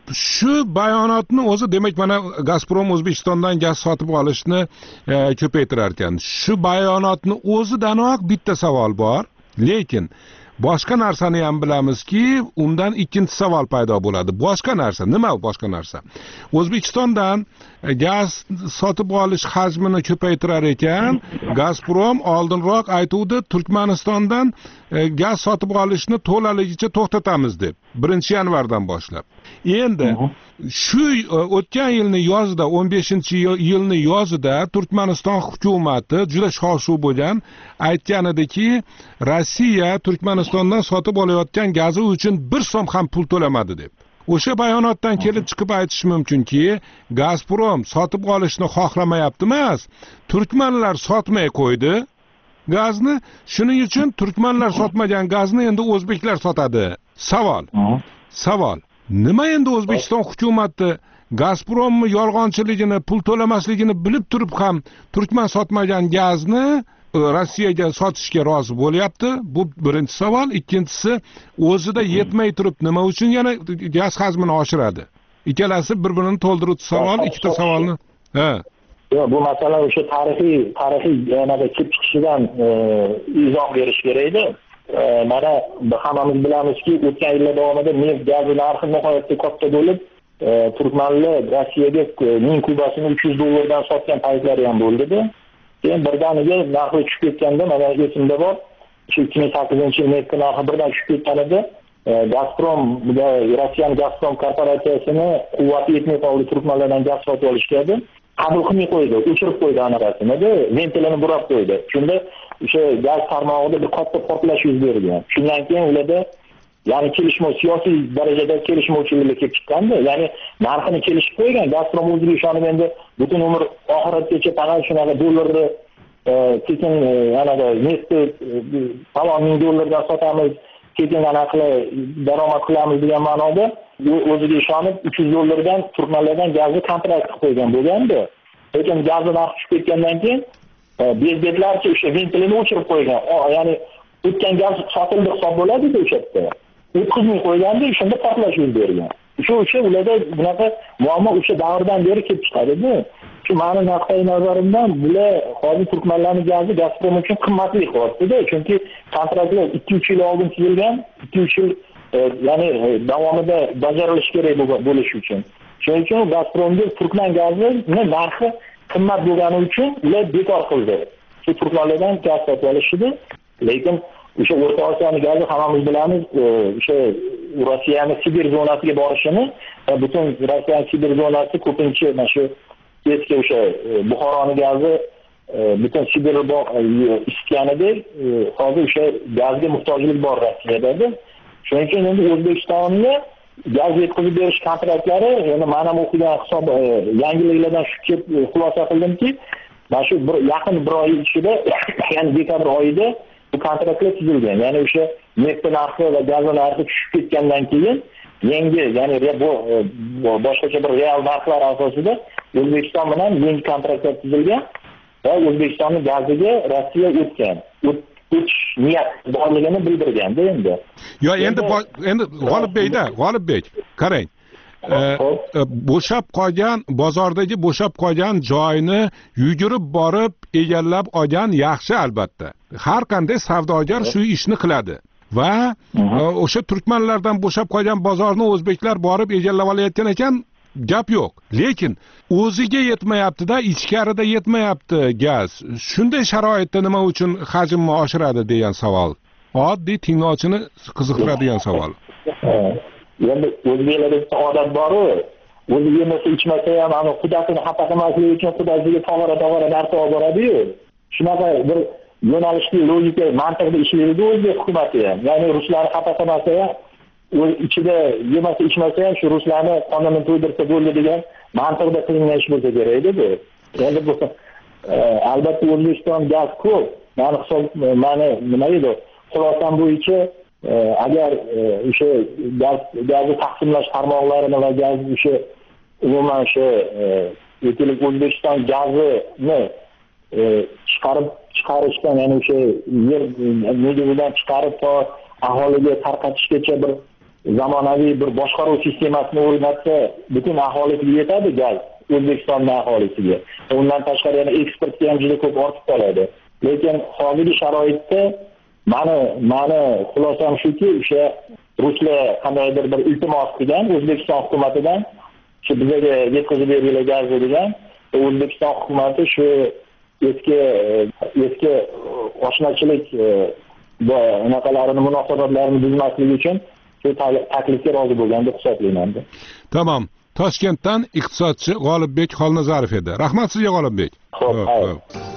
Speaker 12: shu bayonotni o'zi demak mana Gazprom O'zbekistondan gaz sotib olishni ko'paytirar ekan. Shu bayonotni o'zidanoq bitta savol bor, lekin boshqa narsani ham bilamizki, undan ikkinchi savol paydo bo'ladi. Boshqa narsa, nima boshqa narsa? O'zbekistondan gaz sotib olish hajmini ko'paytirar ekan, Gazprom oldinroq aytuvdi, Turkmanistondan gaz sotib olishni to'laligicha to'xtatamiz deb, 1-yanvardan boshlab. Endi shu o'tgan yilning yozida, 15-yilning yozida Turkmaniston hukumati juda shov-shuv bo'lgan, aytgan ediki, Rossiya Turkmanistondan sotib olayotgan gazi uchun 1 so'm ham pul to'lamadi deb. O'sha bayonotdan kelib chiqib aytish mumkinki, Gazprom sotib olishni xohlamayapti emas, turkmanlar sotmay qo'ydi gazni, shuning uchun turkmanlar sotmagan gazni endi o'zbeklar sotadi. Savol. Nima endi O'zbekiston hukumati Gazpromni yolg'onchiligini, pul to'lamasligini bilib turib ham turkman sotmagan gazni Rossiyaga sotishga rozi bo'lyapti? Bu birinchi savol. Ikkinchisi, o'zida yetmay turib nima uchun yana gaz hajmini oshiradi? Ikkalasi bir-birini to'ldiruvchi savol, ikkita savolni.
Speaker 18: Yo'q, bu masala o'sha tarixiy yanada kelib chiqishidan izoh berish kerak edi. Mana hammamiz bilamizki, o'tgan yillar davomida neft gazi narxi nihoyatda katta bo'lib, turkmanlar Rossiyaga ming kubasini $300 sotgan paytlari ham bo'ldi. Keyin birdaniga narxi tushib ketganda, mana esimda bor, 2008-yil neft narxi birdan tushib ketganida, Gazprom, Rossiyaning Gazprom korporatsiyasini quvvati yetmay qoldi, turkmanlardan gaz sotib olishgadi. Qabul qilmay qo'ydi, o'chirib qo'ydi anaqasini, ventilini burab qo'ydi. Shunda o'sha gaz tarmog'ida bir katta portlash yuz bergan. Shundan keyin ularda ya'ni kelishmovchi, siyosiy darajada kelishmovchiliklar kelib chiqqanda, ya'ni narxini kelishib qo'ygan, Gazprom o'ziga ishonib endi butun umr oxiratgacha faqat shunaqa dollarni keyin anaqa neftni $1,000,000 sotamiz, keyin anaqa daromad qilamiz degan ma'noda o'ziga ishonib $300 turkmanlardan gazni kontrakt qilib qo'ygan bo'lgandi. Lekin gazni narxi tushib ketgandan keyin bezbetlarcha o'sha ventilini o'chirib qo'ygan. Ya'ni o'tgan gaz sotildi hisob bo'ladi-ku o'sha yerda. O'tkazmay qo'yganda shunda portlash yuz bergan. O'sha ularda bunaqa muammo o'sha davrdan beri kelib chiqadi-ku. Shu ma'no nuqtai nazarimdan bular hozir turkmanlarning gazi Gazprom uchun qimmatli qilyapti-da, chunki kontraktlar 2-3 yil oldin tuzilgan, 2-3 yil ya'ni davomida bajarilishi kerak bo'lishi uchun. Shuning uchun Gazpromga turkman gazini narxi qimmat bo'lgani uchun ular bekor qildi. Shu turkmanlardan gaz sotib olishdi. Lekin o'sha O'rta Osiyoning gazi hammamiz bilamiz, o'sha Rossiyaning Sibir zonasiga borishini va butun Rossiyaning Sibir zonasi ko'pincha mana shu eski o'sha Buxoroning gazi butun Sibirni isitganida hozir o'sha gazga muhtojlik bor Rossiyada. Shuning uchun endi O'zbekistonni gaz yetkazib berish kontraktlari, endi men ham o'qigan hisob yangiliklardan shu kelib xulosa qildimki, mana shu yaqin bir oy ichida, ya'ni dekabr oyida bu kontraktlar tuzilgan. Ya'ni o'sha neft narxi va gaz narxi tushib ketgandan keyin yangi, ya'ni bu boshqacha bir real narxlar asosida O'zbekiston bilan yangi kontraktlar tuzilgan va O'zbekistonning gaziga Rossiya o'tgan. O'tish niyat borligini bildirganda endi.
Speaker 12: Yo, endi G'olibbek, qarang. Bo'shab qolgan, bozordagi bo'shab qolgan joyni yugurib borib egallab olgan yaxshi albatta. Har qanday savdogar shu ishni qiladi. Va o'sha turkmanlardan bo'shab qolgan bozorni o'zbeklar borib egallab olayotgan ekan, gap yo'q. Lekin o'ziga yetmayapti-da, ichkarida yetmayapti gaz. Shunday sharoitda nima uchun hajmni oshiradi degan savol. Oddiy tinglovchini qiziqtiradigan savol.
Speaker 18: Endi o'zbeklarda odat bor-ku, o'zi yemasa ichmasa ham ana qudasini xafa qilmaslik uchun qudasiga tog'ora narsa olib boradi-yu. Shunaqa bir yo'nalishli logika mantiqda ishlaydi o'zbek hukumati ham. Ya'ni ruslarni xafa qilmasa ham, o'z ichida yemasa ichmasa ham shu ruslarni qonunni to'ydirsa bo'ldi degan mantiqda qilingan ish bo'lsa kerak edi-ku. Endi bu albatta O'zbekiston gaz ko'p. Mani nima edi? Xulosam bo'yicha agar o'sha gazni taqsimlash tarmoqlarini va gaz o'sha umuman o'sha O'zbekiston gazini chiqarishdan, ya'ni o'sha yer negizidan chiqarib to aholiga tarqatishgacha bir zamonaviy bir boshqaruv sistemasini o'rnatsa butun aholisiga yetadi gaz, O'zbekistonning aholisiga. Undan tashqari yana eksportga ham juda ko'p ortib qoladi. Lekin hozirgi sharoitda mani xulosam shuki, o'sha ruslar qandaydir bir iltimos qilgan O'zbekiston hukumatidan shu bizga yetkazib beringlar gazni degan. O'zbekiston hukumati shu eski oshnachilik va unaqalarini munosabatlarini buzmasligi uchun shu taklifga rozi bo'lgan deb hisoblayman.
Speaker 12: Tamam. Toshkentdan iqtisodchi G'olibbek Xolnazarov edi. Rahmat sizga G'olibbek.
Speaker 18: Xo'p.